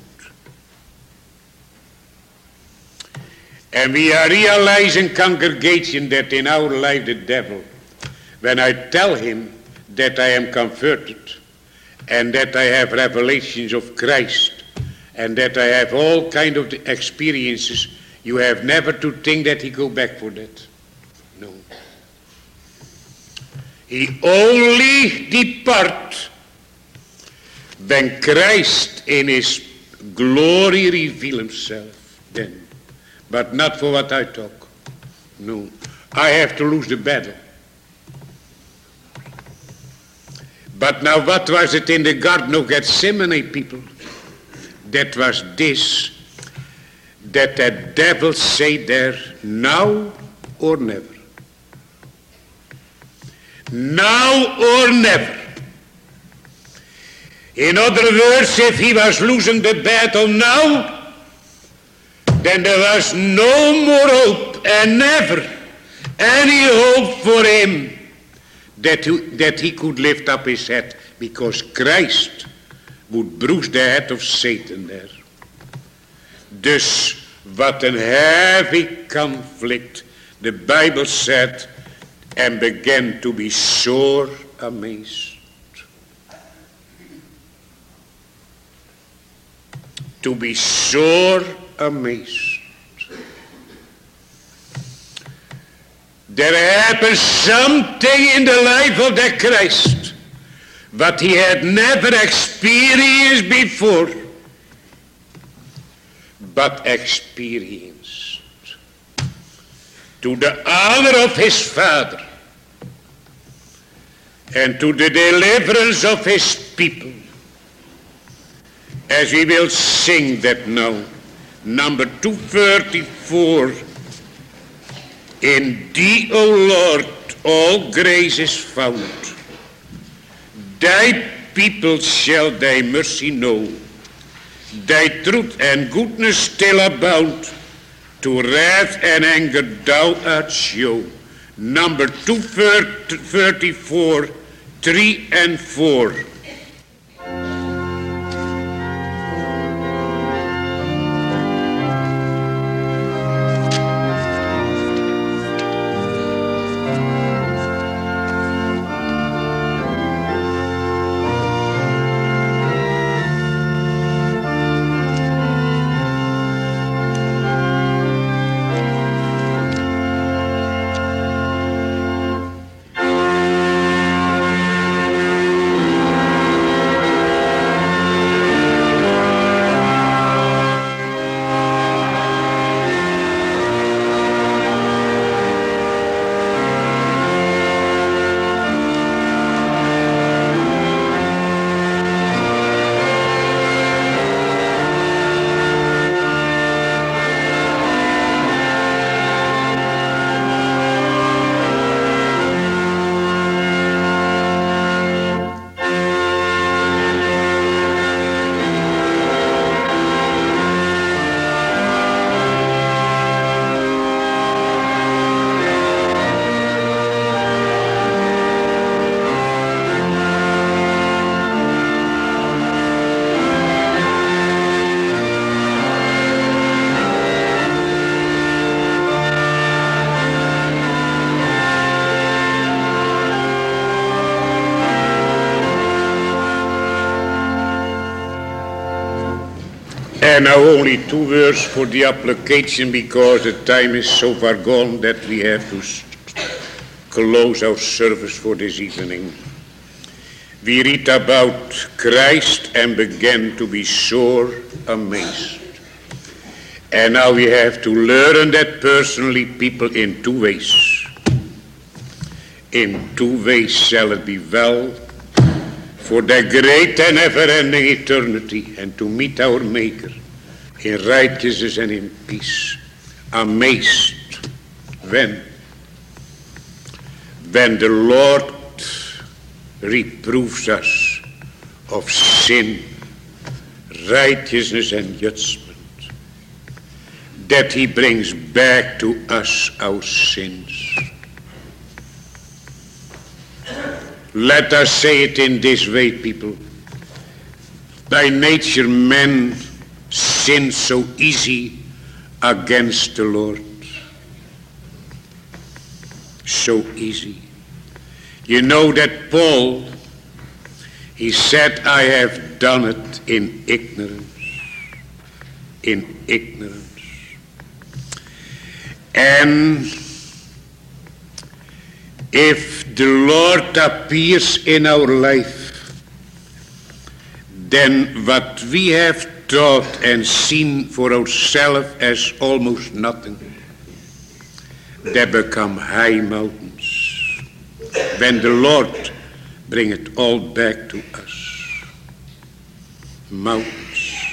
And we are realizing, congregation, that in our life the devil, when I tell him that I am converted and that I have revelations of Christ and that I have all kind of experiences, you have never to think that he go back for that. No. He only depart when Christ in his glory reveal himself then. But not for what I talk. No. I have to lose the battle. But now what was it in the Garden of Gethsemane, people? That was this, that the devil say there, now or never. Now or never. In other words, if he was losing the battle now, then there was no more hope and never any hope for him that he, that he could lift up his head, because Christ would bruise the head of Satan there. Dus wat een heavy conflict, the Bible said, and began to be sore amazed. To be sore amazed. There happened something in the life of that Christ what he had never experienced before, but experienced to the honor of his Father and to the deliverance of his people. As we will sing that now, number two thirty-four, in thee, O Lord, all grace is found. Thy people shall thy mercy know. Thy truth and goodness still abound. To wrath and anger thou art show. Number two thirty-four, three and four. And now only two words for the application, because the time is so far gone that we have to close our service for this evening. We read about Christ and began to be sore amazed. And now we have to learn that personally, people, in two ways. In two ways shall it be well for the great and ever-ending eternity, and to meet our Maker in righteousness and in peace. Amazed. When? When the Lord reproves us of sin, righteousness and judgment, that he brings back to us our sins. Let us say it in this way, people. By nature men sin so easy against the Lord. So easy. You know that Paul, he said, I have done it in ignorance. In ignorance. And if the Lord appears in our life, then what we have taught and seen for ourselves as almost nothing, they become high mountains. When the Lord bring it all back to us. Mountains.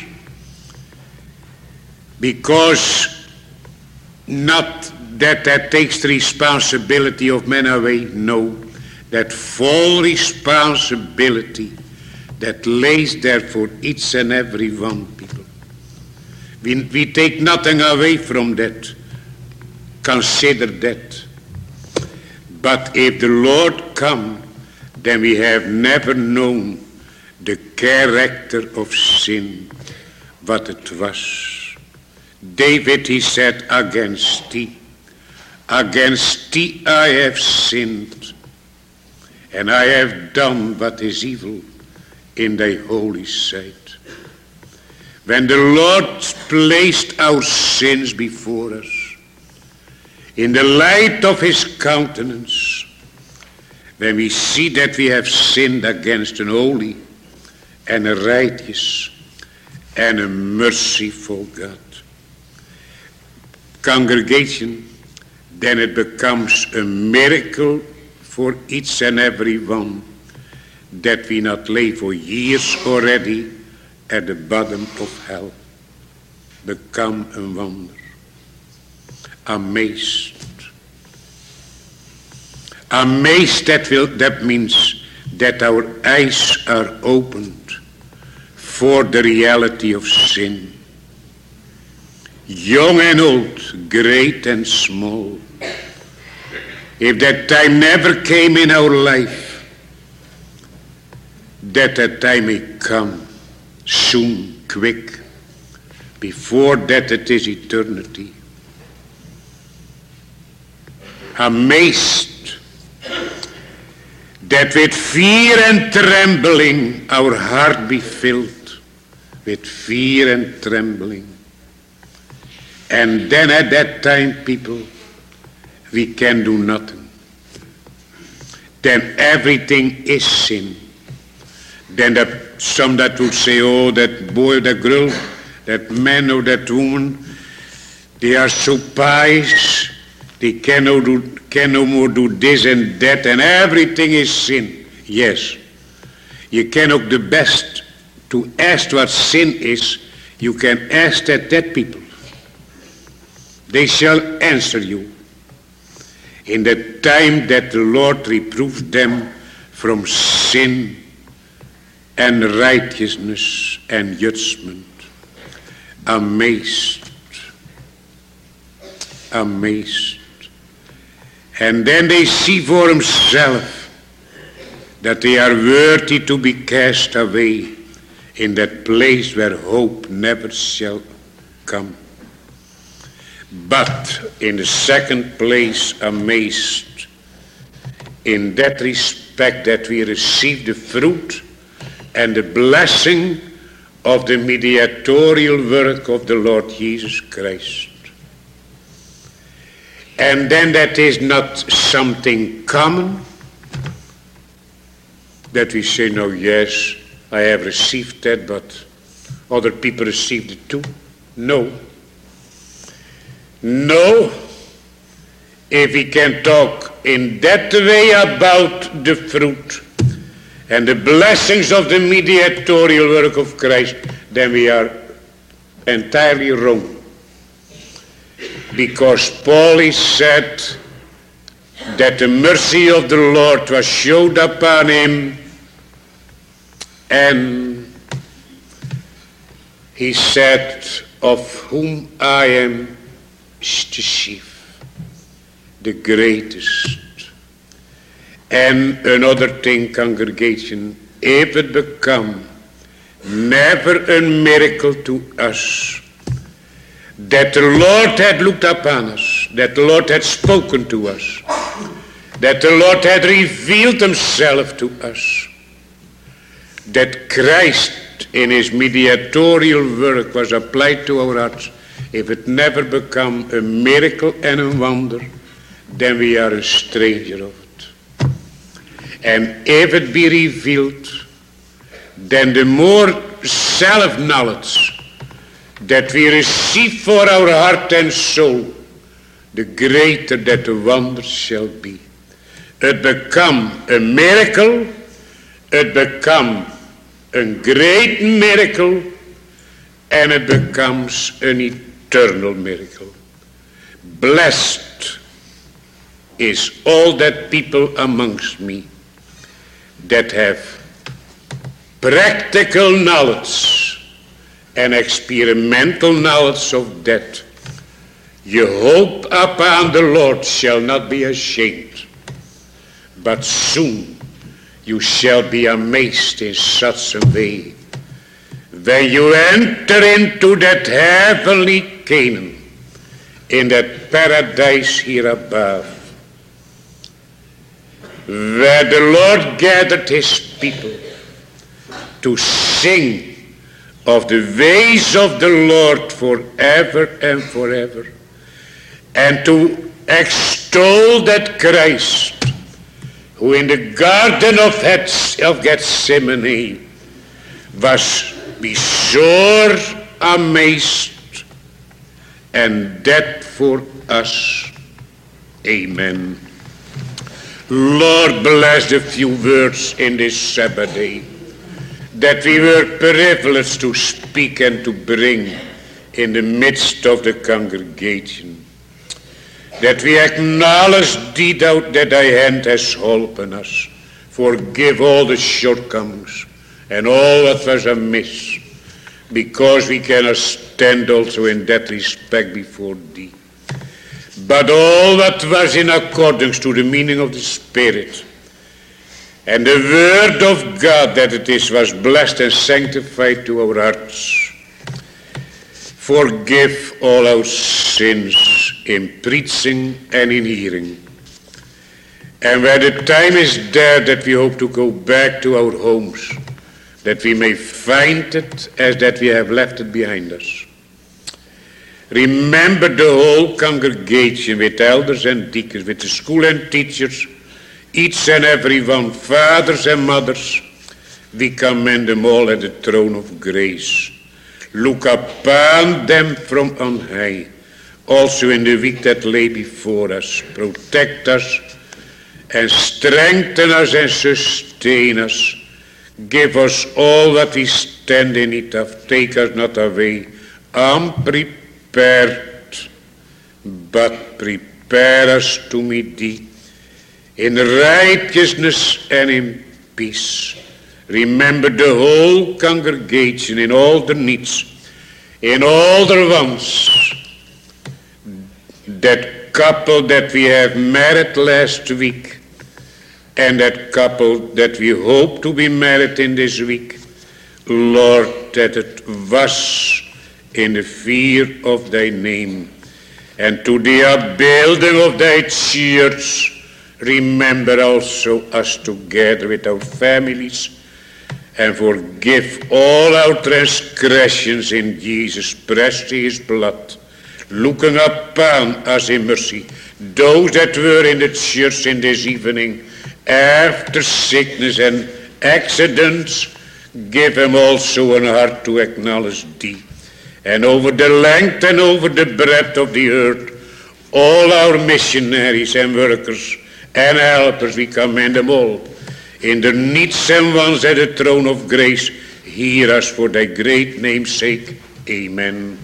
Because not that that takes the responsibility of men away, no, that full responsibility that lays there for each and every one, people. We, we take nothing away from that. Consider that. But if the Lord come, then we have never known the character of sin, what it was. David, he said, against thee, against thee I have sinned, and I have done what is evil in thy holy sight. When the Lord placed our sins before us, in the light of his countenance, when we see that we have sinned against an holy and a righteous and a merciful God, congregation, then it becomes a miracle for each and every one that we not lay for years already at the bottom of hell. Become een wonder. Amazed. Amazed, that, will, that means that our eyes are opened for the reality of sin. Young and old, great and small. If that time never came in our life, that that time may come soon, quick. Before that it is eternity. Amazed that with fear and trembling our heart be filled with fear and trembling. And then at that time, people, we can do nothing. Then everything is sin. Then that, some that would say, oh, that boy, that girl, that man or that woman, they are so pious, they cannot do, can no more do this and that, and everything is sin. Yes, you cannot the best to ask what sin is. You can ask that that people. They shall answer you in the time that the Lord reproves them from sin and righteousness and judgment. Amazed. Amazed. And then they see for themselves that they are worthy to be cast away in that place where hope never shall come. But in the second place, amazed in that respect that we receive the fruit and the blessing of the mediatorial work of the Lord Jesus Christ. And then that is not something common that we say, no, yes, I have received that, but other people received it too. No. No. If we can talk in that way about the fruit and the blessings of the mediatorial work of Christ, then we are entirely wrong. Because Paul is said that the mercy of the Lord was showed upon him, and he said, of whom I am the chief, the greatest. And another thing, congregation, if it become never a miracle to us that the Lord had looked upon us, that the Lord had spoken to us, that the Lord had revealed himself to us, that Christ in his mediatorial work was applied to our hearts, if it never become a miracle and a wonder, then we are a stranger of it. And if it be revealed, then the more self-knowledge that we receive for our heart and soul, the greater that the wonder shall be. It become a miracle, it become a great miracle, and it becomes an eternal miracle. Blessed is all that people amongst me that have practical knowledge and experimental knowledge of that. Your hope upon the Lord shall not be ashamed, but soon you shall be amazed in such a way when you enter into that heavenly Canaan, in that paradise here above, where the Lord gathered his people to sing of the ways of the Lord forever and forever, and to extol that Christ who in the garden of Gethsemane was be sore amazed, and that for us. Amen. Lord, bless the few words in this Sabbath day that we were privileged to speak and to bring in the midst of the congregation. That we acknowledge thee out that thy hand has holpen us. Forgive all the shortcomings and all that was amiss, because we cannot stand also in that respect before thee. But all that was in accordance to the meaning of the Spirit, and the word of God that it is was blessed and sanctified to our hearts. Forgive all our sins in preaching and in hearing. And where the time is there that we hope to go back to our homes, that we may find it as that we have left it behind us. Remember the whole congregation with elders and deacons, with the school and teachers, each and every one, fathers and mothers. We commend them all at the throne of grace. Look upon them from on high, also in the week that lay before us. Protect us and strengthen us and sustain us. Give us all that we stand in need of. Take us not away unprepared, but prepare us to meet thee in righteousness and in peace. Remember the whole congregation in all their needs, in all their wants. That couple that we have married last week, and that couple that we hope to be married in this week, Lord, that it was in the fear of thy name, and to the upbuilding of thy church. Remember also us together with our families, and forgive all our transgressions in Jesus' precious blood, looking upon us in mercy. Those that were in the church in this evening, after sickness and accidents, give them also an heart to acknowledge thee. And over the length and over the breadth of the earth, all our missionaries and workers and helpers, we commend them all. In the needs and wants at the throne of grace, hear us for thy great name's sake. Amen.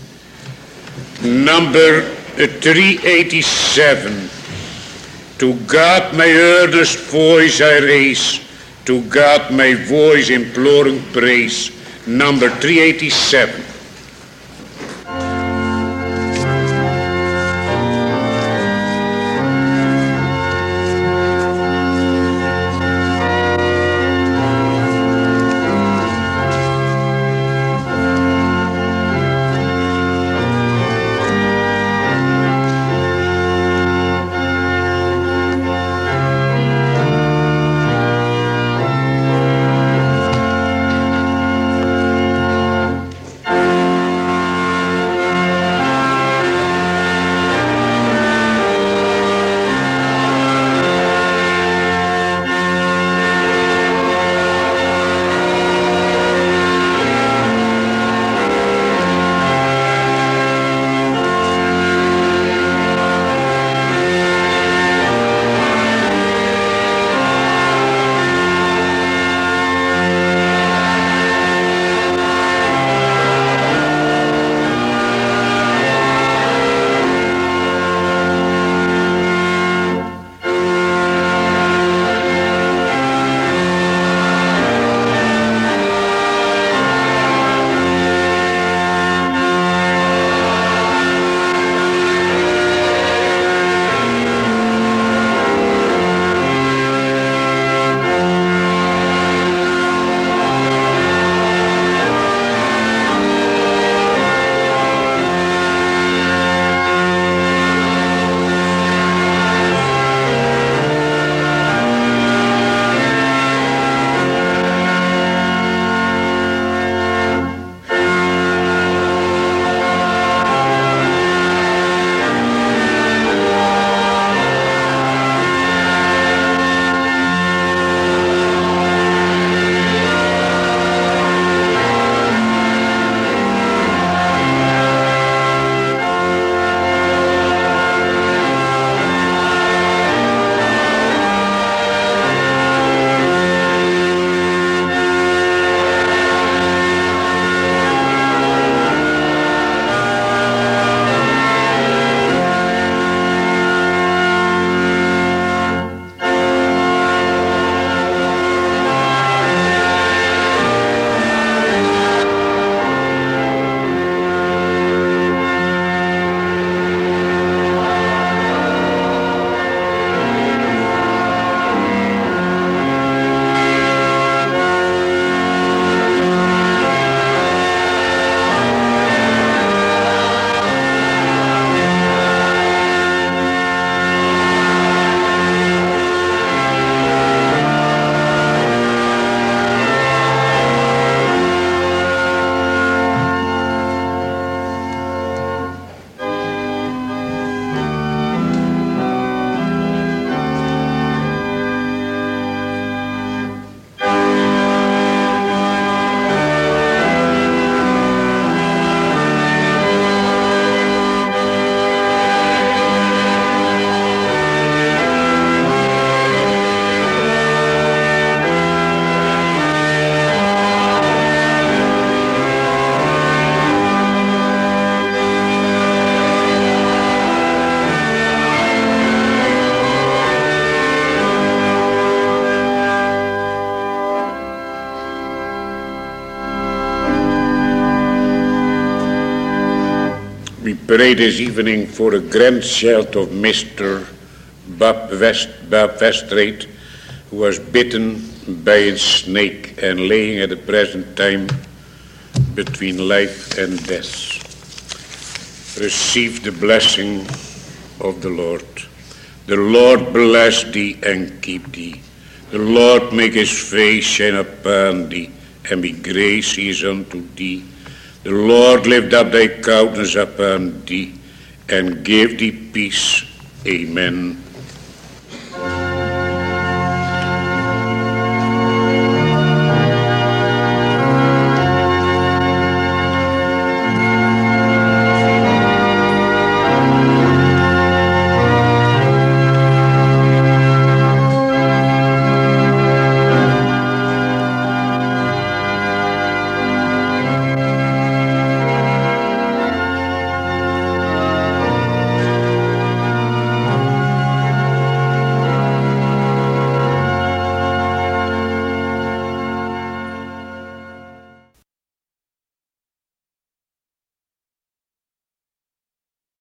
Number three eighty-seven. To God my earnest voice I raise, to God my voice imploring praise. Number three eighty-seven. pray this evening for a grandchild of Mister Bob West, Bob Westrate, who was bitten by a snake and laying at the present time between life and death. Receive the blessing of the Lord. The Lord bless thee and keep thee. The Lord make his face shine upon thee and be gracious unto thee. The Lord lift up thy countenance upon thee and give thee peace. Amen.